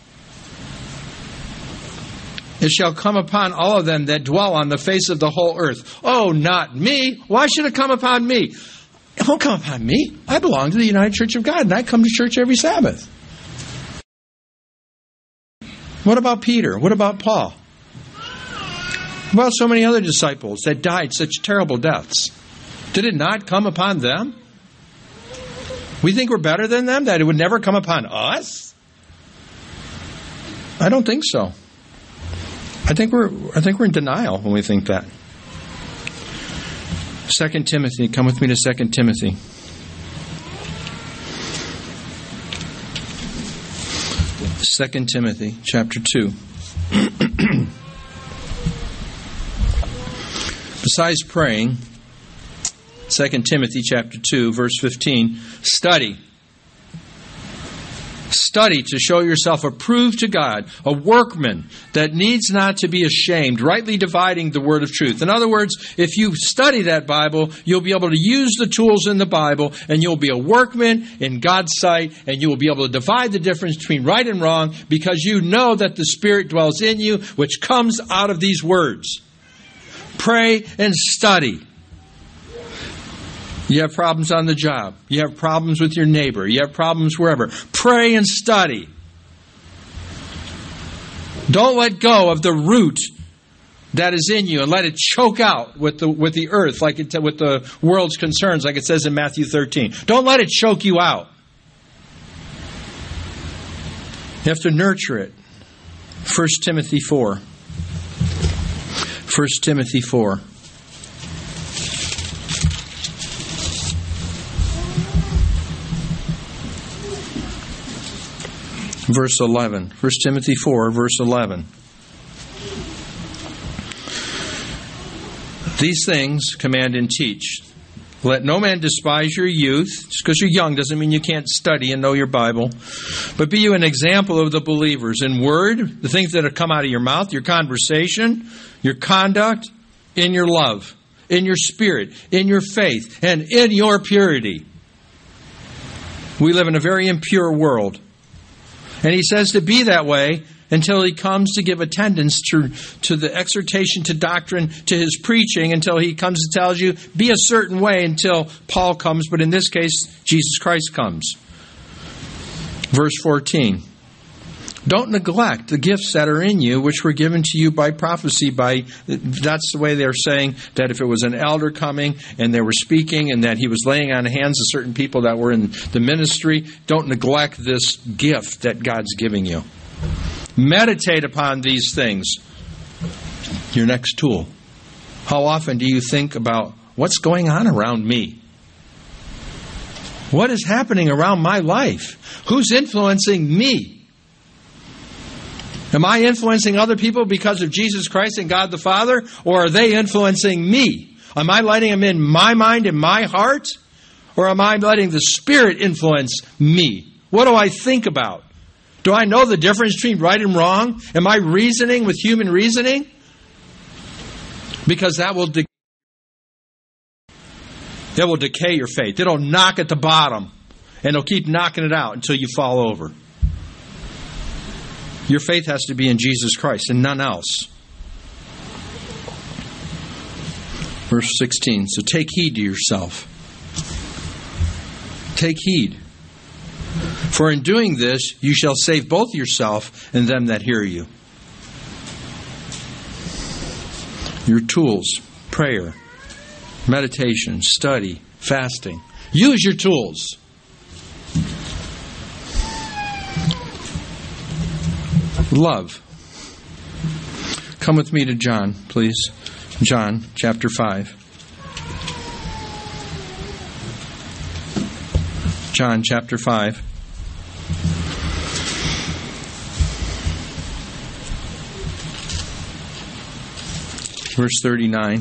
It shall come upon all of them that dwell on the face of the whole earth. Oh, not me. Why should it come upon me? It won't come upon me. I belong to the United Church of God, and I come to church every Sabbath. What about Peter? What about Paul? What about so many other disciples that died such terrible deaths? Did it not come upon them? We think we're better than them, that it would never come upon us? I don't think so. I think we're I think we're in denial when we think that. Second Timothy, come with me to Second Timothy. Second Timothy, chapter two. Besides praying, Second Timothy, chapter two, verse fifteen, study. Study to show yourself approved to God, a workman that needs not to be ashamed, rightly dividing the word of truth. In other words, if you study that Bible, you'll be able to use the tools in the Bible, and you'll be a workman in God's sight, and you will be able to divide the difference between right and wrong, because you know that the Spirit dwells in you, which comes out of these words. Pray and study. You have problems on the job. You have problems with your neighbor. You have problems wherever. Pray and study. Don't let go of the root that is in you and let it choke out with the with the earth, like it, with the world's concerns, like it says in Matthew thirteen. Don't let it choke you out. You have to nurture it. First Timothy four. First Timothy four. Verse eleven. First Timothy four, verse eleven. These things command and teach. Let no man despise your youth. Just because you're young doesn't mean you can't study and know your Bible. But be you an example of the believers in word, the things that have come out of your mouth, your conversation, your conduct, in your love, in your spirit, in your faith, and in your purity. We live in a very impure world. And he says to be that way until he comes to give attendance to, to the exhortation to doctrine, to his preaching, until he comes and tells you, be a certain way until Paul comes, but in this case, Jesus Christ comes. Verse fourteen. Don't neglect the gifts that are in you, which were given to you by prophecy. By that's the way they're saying that if it was an elder coming and they were speaking and that he was laying on hands of certain people that were in the ministry, don't neglect this gift that God's giving you. Meditate upon these things. Your next tool. How often do you think about what's going on around me? What is happening around my life? Who's influencing me? Am I influencing other people because of Jesus Christ and God the Father? Or are they influencing me? Am I letting them in my mind and my heart? Or am I letting the Spirit influence me? What do I think about? Do I know the difference between right and wrong? Am I reasoning with human reasoning? Because that will de- that will decay your faith. It'll knock at the bottom. And it'll keep knocking it out until you fall over. Your faith has to be in Jesus Christ and none else. Verse sixteen. So take heed to yourself. Take heed. For in doing this, you shall save both yourself and them that hear you. Your tools, prayer, meditation, study, fasting. Use your tools. Love. Come with me to John, please. John chapter five. John chapter five. Verse thirty-nine.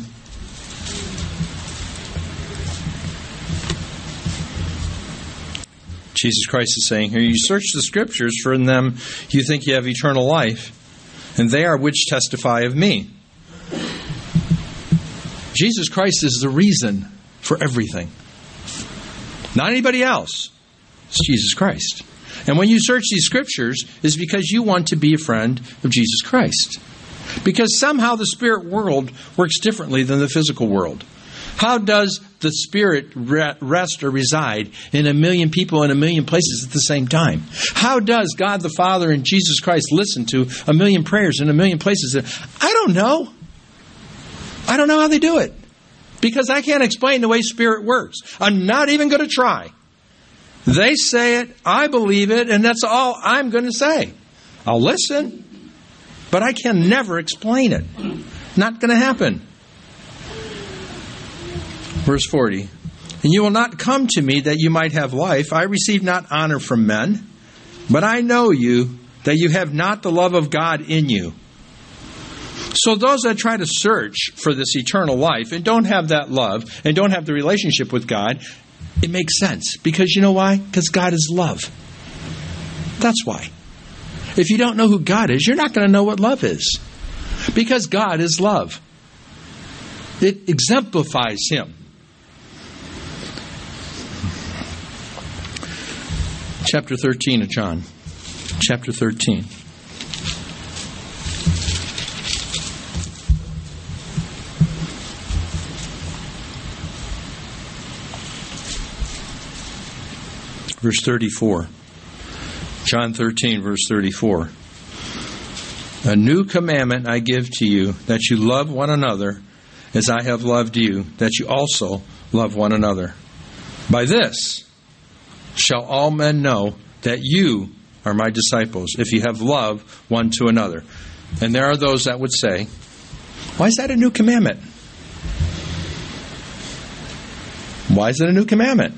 Jesus Christ is saying here, you search the Scriptures, for in them you think you have eternal life, and they are which testify of me. Jesus Christ is the reason for everything. Not anybody else. It's Jesus Christ. And when you search these Scriptures, it's because you want to be a friend of Jesus Christ. Because somehow the spirit world works differently than the physical world. How does the Spirit rest or reside in a million people in a million places at the same time? How does God the Father and Jesus Christ listen to a million prayers in a million places? I don't know. I don't know how they do it. Because I can't explain the way Spirit works. I'm not even going to try. They say it, I believe it, and that's all I'm going to say. I'll listen, but I can never explain it. Not going to happen. Verse forty, and you will not come to me that you might have life. I receive not honor from men, but I know you, that you have not the love of God in you. So those that try to search for this eternal life and don't have that love and don't have the relationship with God, it makes sense. Because you know why? Because God is love. That's why. If you don't know who God is, you're not going to know what love is. Because God is love. It exemplifies Him. Chapter thirteen of John. Chapter thirteen. Verse thirty-four. John thirteen, verse thirty-four. A new commandment I give to you, that you love one another as I have loved you, that you also love one another. By this shall all men know that you are my disciples, if you have love one to another. And there are those that would say, why is that a new commandment? Why is it a new commandment?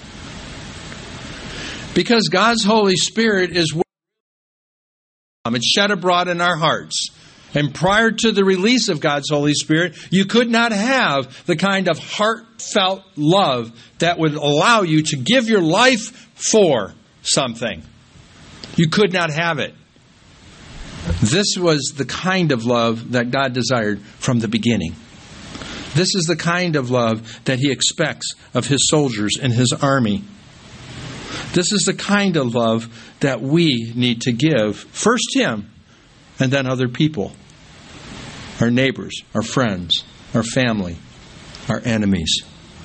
Because God's Holy Spirit is it's shed abroad in our hearts. And prior to the release of God's Holy Spirit, you could not have the kind of heartfelt love that would allow you to give your life for something. You could not have it. This was the kind of love that God desired from the beginning. This is the kind of love that He expects of His soldiers and His army. This is the kind of love that we need to give, first Him, and then other people. Our neighbors, our friends, our family, our enemies.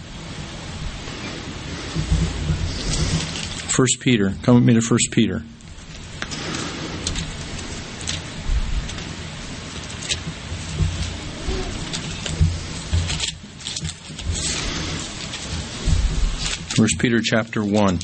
First Peter. Come with me to First Peter. First Peter chapter one.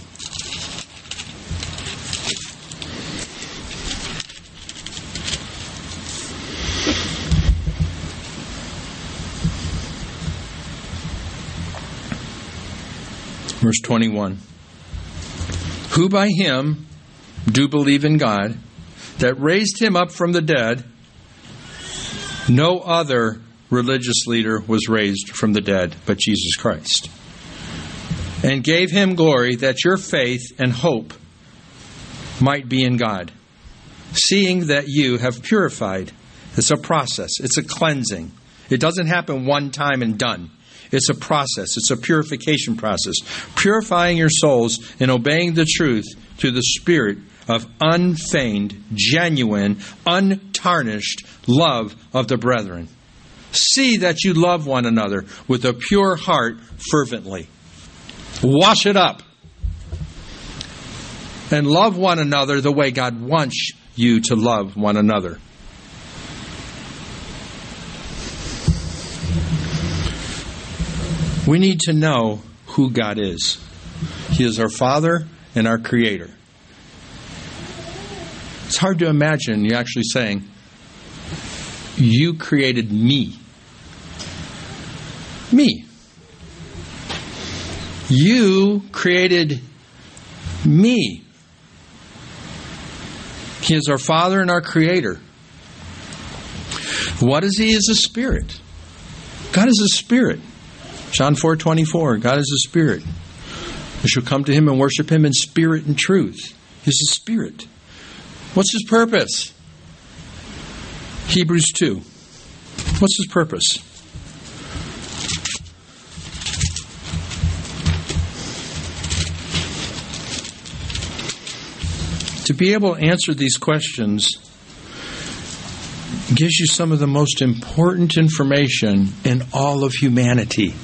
Verse twenty-one. Who by Him do believe in God, that raised Him up from the dead. No other religious leader was raised from the dead but Jesus Christ. And gave Him glory, that your faith and hope might be in God. Seeing that you have purified. It's a process. It's a cleansing. It doesn't happen one time and done. It's a process. It's a purification process. Purifying your souls and obeying the truth through the spirit of unfeigned, genuine, untarnished love of the brethren. See that you love one another with a pure heart fervently. Wash it up. And love one another the way God wants you to love one another. We need to know who God is. He is our Father and our Creator. It's hard to imagine you actually saying, you created me. Me. You created me. He is our Father and our Creator. What is He? He is a spirit. God is a spirit. John four twenty-four, God is a spirit. You shall come to Him and worship Him in spirit and truth. He's a spirit. What's His purpose? Hebrews two. What's His purpose? To be able to answer these questions gives you some of the most important information in all of humanity.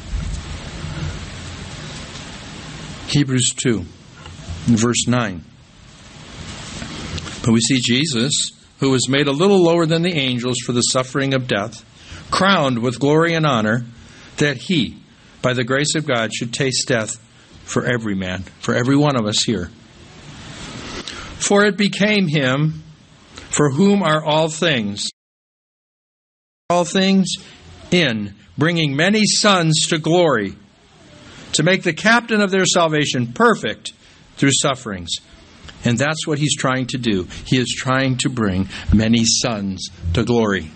Hebrews two, verse nine. But we see Jesus, who was made a little lower than the angels for the suffering of death, crowned with glory and honor, that He, by the grace of God, should taste death for every man, for every one of us here. For it became Him, for whom are all things, all things in, bringing many sons to glory, to make the captain of their salvation perfect through sufferings. And that's what He's trying to do. He is trying to bring many sons to glory.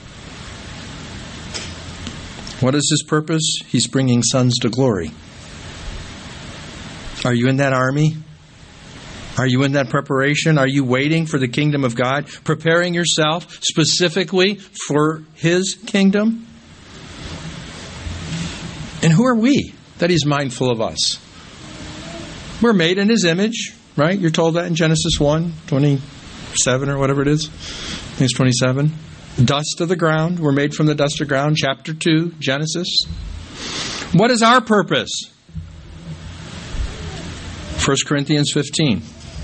What is His purpose? He's bringing sons to glory. Are you in that army? Are you in that preparation? Are you waiting for the kingdom of God? Preparing yourself specifically for His kingdom? And who are we that He's mindful of us? We're made in His image, right? You're told that in Genesis one, twenty-seven or whatever it is. I think it's twenty-seven. Dust of the ground. We're made from the dust of the ground. Chapter two, Genesis. What is our purpose? First Corinthians fifteen.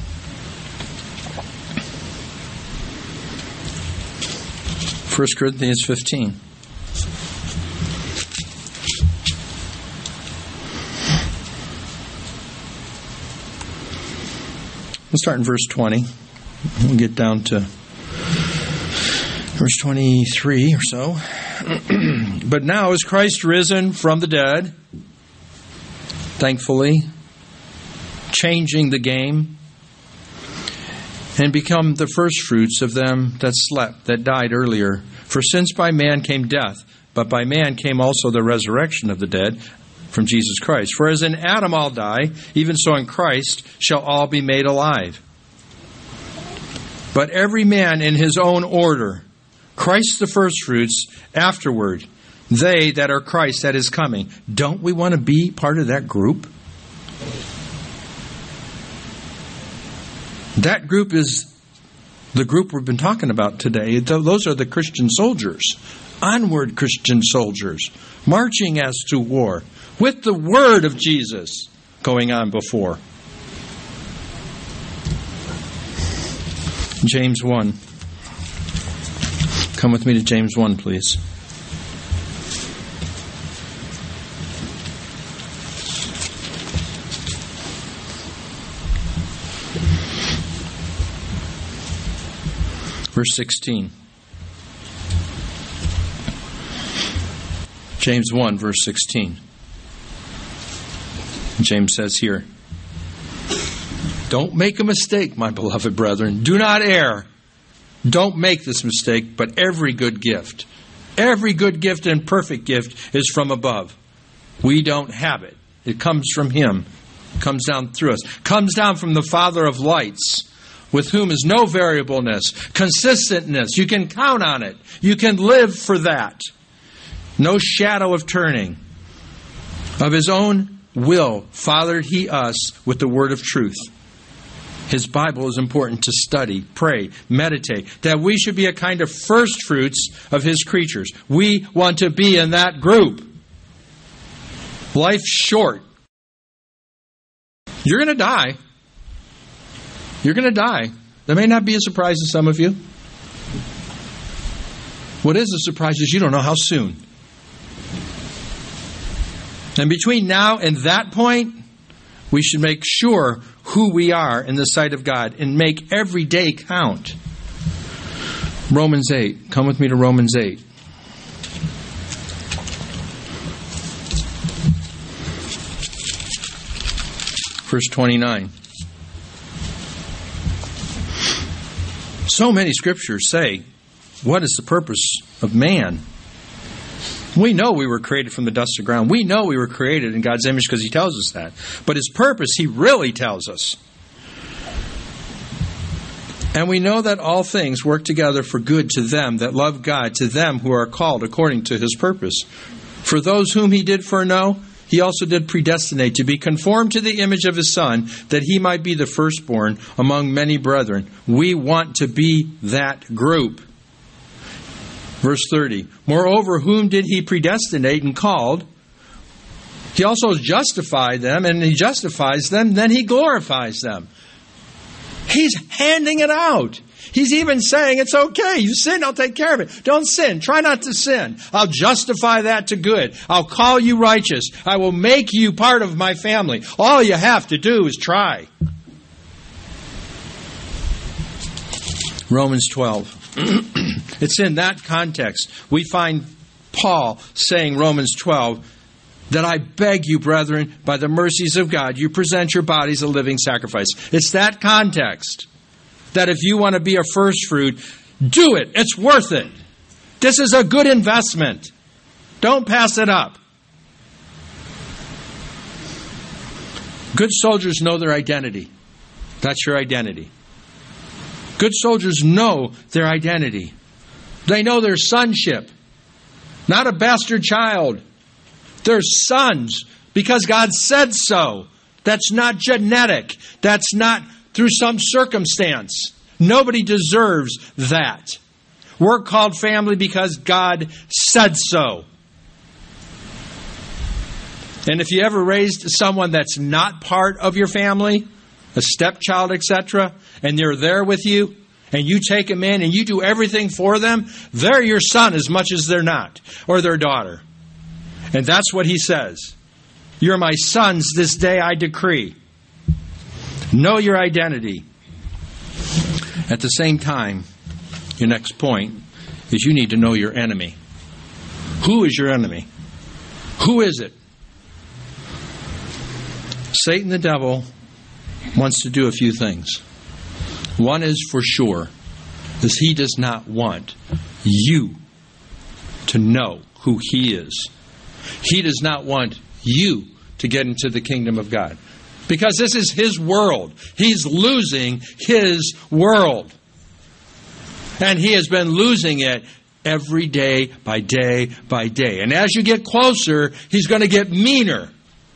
First Corinthians fifteen. We'll start in verse twenty. We'll get down to verse twenty-three or so. But now is Christ risen from the dead, thankfully, changing the game, and become the firstfruits of them that slept, that died earlier. For since by man came death, but by man came also the resurrection of the dead from Jesus Christ. For as in Adam all die, even so in Christ shall all be made alive. But every man in his own order, Christ the firstfruits, afterward They that are Christ that is coming. Don't we want to be part of that group? That group is the group we've been talking about today. Those are the Christian soldiers. Onward Christian soldiers. Marching as to war. With the word of Jesus going on before. James one. Come with me to James one, please. Verse sixteen. James one, verse sixteen. James says here, don't make a mistake, my beloved brethren. Do not err. Don't make this mistake, but every good gift, every good gift and perfect gift is from above. We don't have it. It comes from Him. It comes down through us. It comes down from the Father of lights, with whom is no variableness, consistentness. You can count on it. You can live for that. No shadow of turning. Of His own will fathered He us with the word of truth. His Bible is important to study, pray, meditate, that we should be a kind of first fruits of His creatures. We want to be in that group. Life's short. You're going to die. You're going to die. That may not be a surprise to some of you. What is a surprise is you don't know how soon. And between now and that point, we should make sure who we are in the sight of God and make every day count. Romans eight. Come with me to Romans eight. Verse twenty-nine. So many scriptures say, what is the purpose of man? We know we were created from the dust of the ground. We know we were created in God's image because He tells us that. But His purpose, He really tells us. And we know that all things work together for good to them that love God, to them who are called according to His purpose. For those whom He did foreknow, He also did predestinate to be conformed to the image of His Son, that He might be the firstborn among many brethren. We want to be that group. Verse thirty. Moreover, whom did He predestinate and called? He also justified them, and He justifies them, then He glorifies them. He's handing it out. He's even saying, it's okay. You sin, I'll take care of it. Don't sin. Try not to sin. I'll justify that to good. I'll call you righteous. I will make you part of my family. All you have to do is try. Romans twelve. It's in that context we find Paul saying, Romans twelve, that I beg you, brethren, by the mercies of God, you present your bodies a living sacrifice. It's that context that if you want to be a first fruit, do it. It's worth it. This is a good investment. Don't pass it up. Good soldiers know their identity. That's your identity. Good soldiers know their identity. They know their sonship. Not a bastard child. They're sons because God said so. That's not genetic. That's not through some circumstance. Nobody deserves that. We're called family because God said so. And if you ever raised someone that's not part of your family, a stepchild, et cetera, and they're there with you, and you take them in and you do everything for them, they're your son as much as they're not, or their daughter. And that's what he says. You're my sons this day I decree. Know your identity. At the same time, your next point is you need to know your enemy. Who is your enemy? Who is it? Satan the devil wants to do a few things. One is for sure, is he does not want you to know who he is. He does not want you to get into the kingdom of God. Because this is his world. He's losing his world. And he has been losing it every day by day by day. And as you get closer, he's going to get meaner.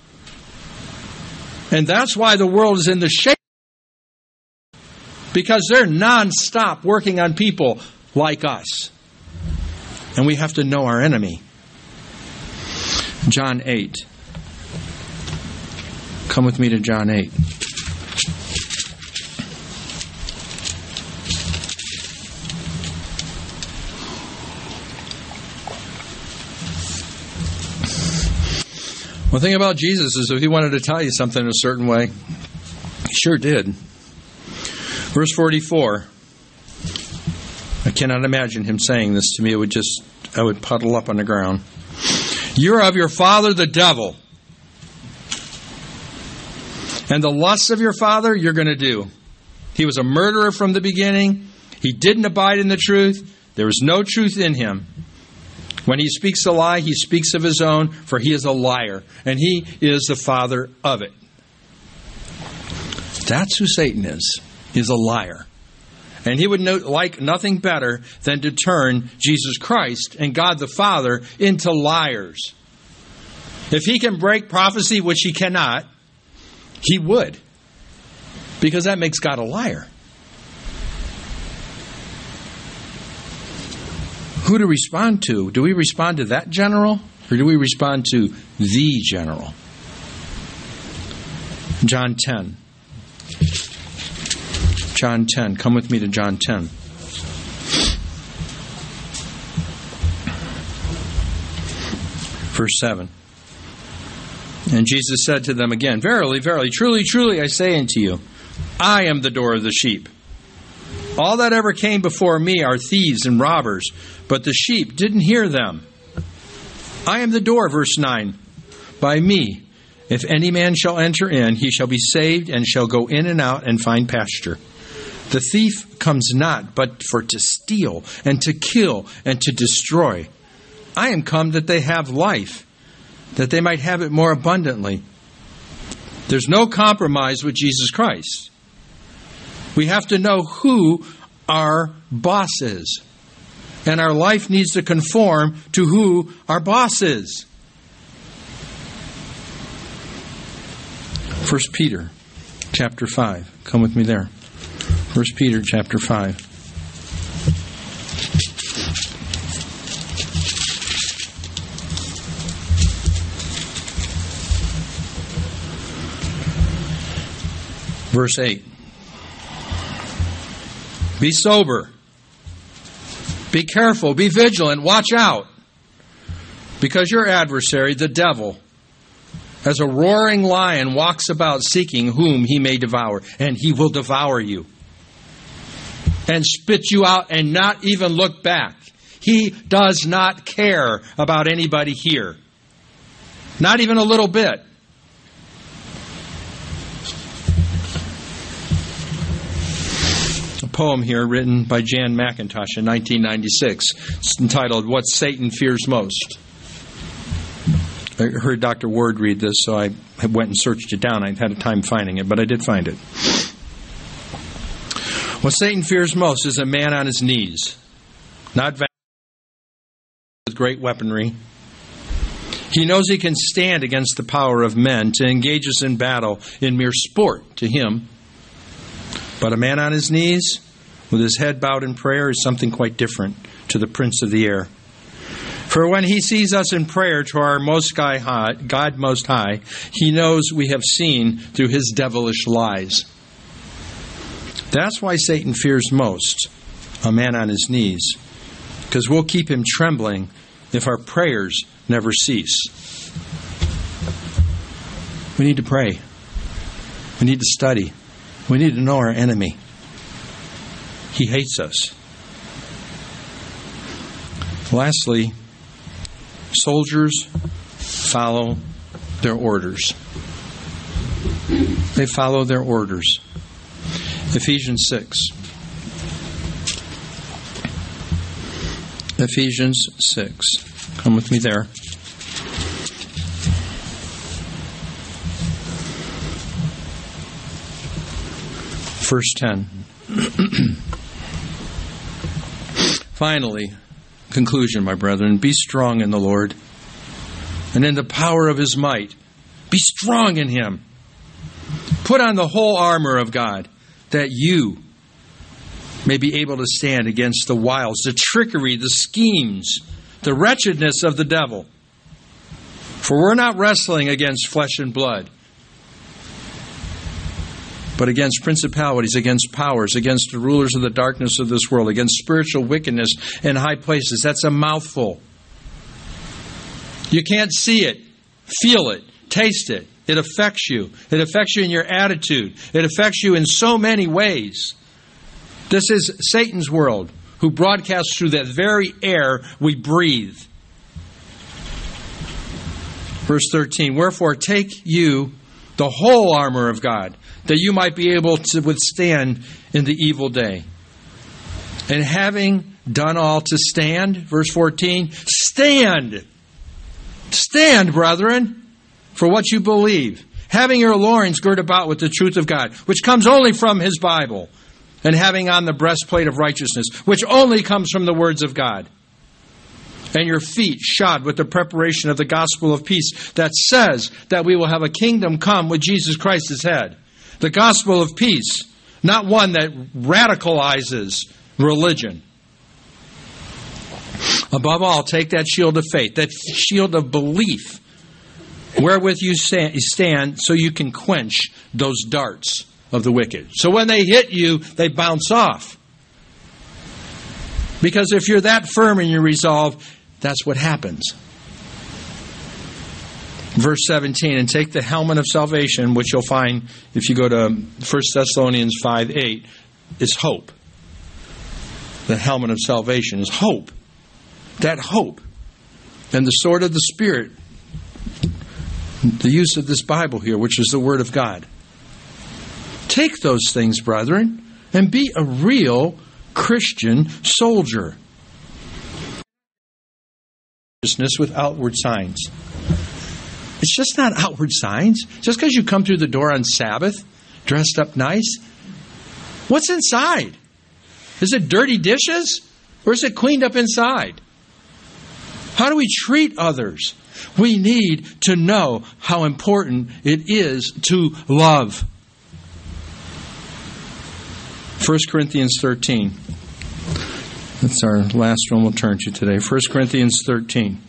And that's why the world is in the shape. Because they're nonstop working on people like us. And we have to know our enemy. John eight. Come with me to John eight. One thing about Jesus is if he wanted to tell you something in a certain way, he sure did. Verse forty-four. I cannot imagine him saying this to me. It would just, I would puddle up on the ground. You're of your father the devil. And the lusts of your father you're going to do. He was a murderer from the beginning. He didn't abide in the truth. There is no truth in him. When he speaks a lie, he speaks of his own, for he is a liar, and he is the father of it. That's who Satan is. He's a liar. And he would like nothing better than to turn Jesus Christ and God the Father into liars. If he can break prophecy, which he cannot, he would. Because that makes God a liar. Who to respond to? Do we respond to that general? Or do we respond to the general? John ten. John ten. Come with me to John ten. Verse seven. And Jesus said to them again, Verily, verily, truly, truly, I say unto you, I am the door of the sheep. All that ever came before me are thieves and robbers, but the sheep didn't hear them. I am the door, verse nine. By me, if any man shall enter in, he shall be saved and shall go in and out and find pasture. The thief comes not, but for to steal and to kill and to destroy. I am come that they have life, that they might have it more abundantly. There's no compromise with Jesus Christ. We have to know who our boss is. And our life needs to conform to who our boss is. First Peter chapter five. Come with me there. First Peter chapter five. Verse eight. Be sober. Be careful. Be vigilant. Watch out. Because your adversary, the devil, as a roaring lion, walks about seeking whom he may devour. And he will devour you. And spit you out and not even look back. He does not care about anybody here. Not even a little bit. A poem here written by Jan McIntosh in nineteen ninety-six. It's entitled, What Satan Fears Most. I heard Doctor Ward read this, so I went and searched it down. I had a time finding it, but I did find it. What Satan fears most is a man on his knees, not with great weaponry. He knows he can stand against the power of men to engage us in battle in mere sport to him. But a man on his knees, with his head bowed in prayer, is something quite different to the prince of the air. For when he sees us in prayer to our most high, God Most High, he knows we have seen through his devilish lies. That's why Satan fears most a man on his knees, because we'll keep him trembling if our prayers never cease. We need to pray. We need to study. We need to know our enemy. He hates us. Lastly, soldiers follow their orders. They follow their orders. Ephesians six. Ephesians six. Come with me there. Verse ten. Finally, Conclusion, my brethren, be strong in the Lord and in the power of His might. Be strong in Him. Put on the whole armor of God, that you may be able to stand against the wiles, the trickery, the schemes, the wretchedness of the devil. For we're not wrestling against flesh and blood, but against principalities, against powers, against the rulers of the darkness of this world, against spiritual wickedness in high places. That's a mouthful. You can't see it, feel it, taste it. It affects you. It affects you in your attitude. It affects you in so many ways. This is Satan's world, who broadcasts through that very air we breathe. Verse thirteen, wherefore take you the whole armor of God, that you might be able to withstand in the evil day. And having done all to stand, verse fourteen, stand. Stand, brethren, for what you believe. Having your loins girt about with the truth of God, which comes only from His Bible. And having on the breastplate of righteousness, which only comes from the words of God. And your feet shod with the preparation of the gospel of peace, that says that we will have a kingdom come with Jesus Christ as head. The gospel of peace, not one that radicalizes religion. Above all, take that shield of faith, that shield of belief, wherewith you stand, so you can quench those darts of the wicked. So when they hit you, they bounce off. Because if you're that firm in your resolve, that's what happens. Verse seventeen, and take the helmet of salvation, which you'll find if you go to First Thessalonians five eight, is hope. The helmet of salvation is hope. That hope. And the sword of the Spirit, the use of this Bible here, which is the Word of God. Take those things, brethren, and be a real Christian soldier. With outward signs. It's just not outward signs. Just because you come through the door on Sabbath, dressed up nice, what's inside? Is it dirty dishes? Or is it cleaned up inside? How do we treat others? We need to know how important it is to love. First Corinthians thirteen. That's our last one we'll turn to today. First Corinthians thirteen.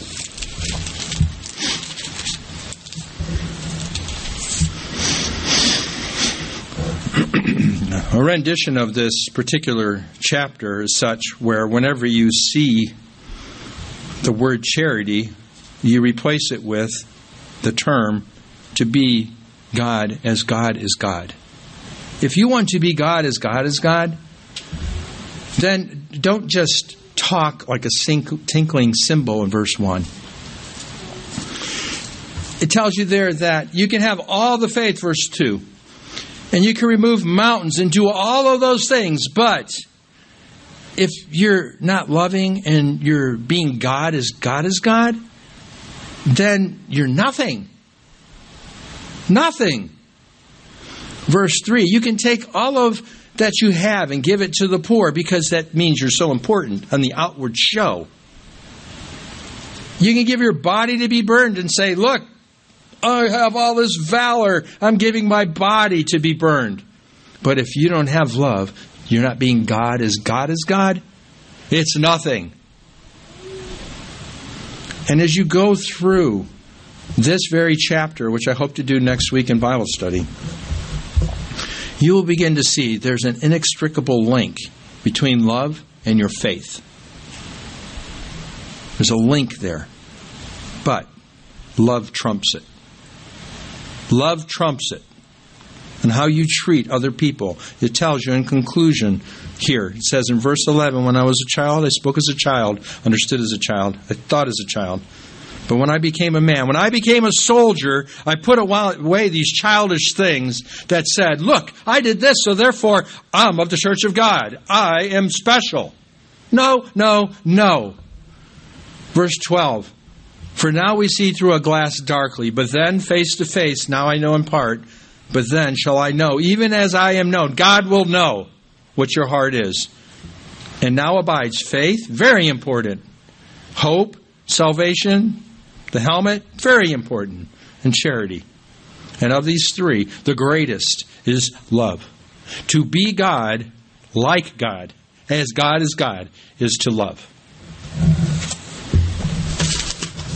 A rendition of this particular chapter is such where whenever you see the word charity, you replace it with the term to be God as God is God. If you want to be God as God is God, then don't just talk like a tinkling cymbal in verse one. It tells you there that you can have all the faith, verse two, and you can remove mountains and do all of those things, but if you're not loving and you're being God as God is God, then you're nothing. Nothing. Verse three, you can take all of that you have and give it to the poor because that means you're so important on the outward show. You can give your body to be burned and say, look, I have all this valor. I'm giving my body to be burned. But if you don't have love, you're not being God as God is God. It's nothing. And as you go through this very chapter, which I hope to do next week in Bible study, you will begin to see there's an inextricable link between love and your faith. There's a link there. But love trumps it. Love trumps it. And how you treat other people. It tells you in conclusion here. It says in verse eleven, when I was a child, I spoke as a child, understood as a child, I thought as a child. But when I became a man, when I became a soldier, I put away these childish things that said, look, I did this, so therefore I'm of the church of God. I am special. No, no, no. Verse twelve. For now we see through a glass darkly, but then face to face, now I know in part, but then shall I know, even as I am known. God will know what your heart is. And now abides faith, very important. Hope, salvation, the helmet, very important. And charity. And of these three, the greatest is love. To be God, like God, as God is God, is to love.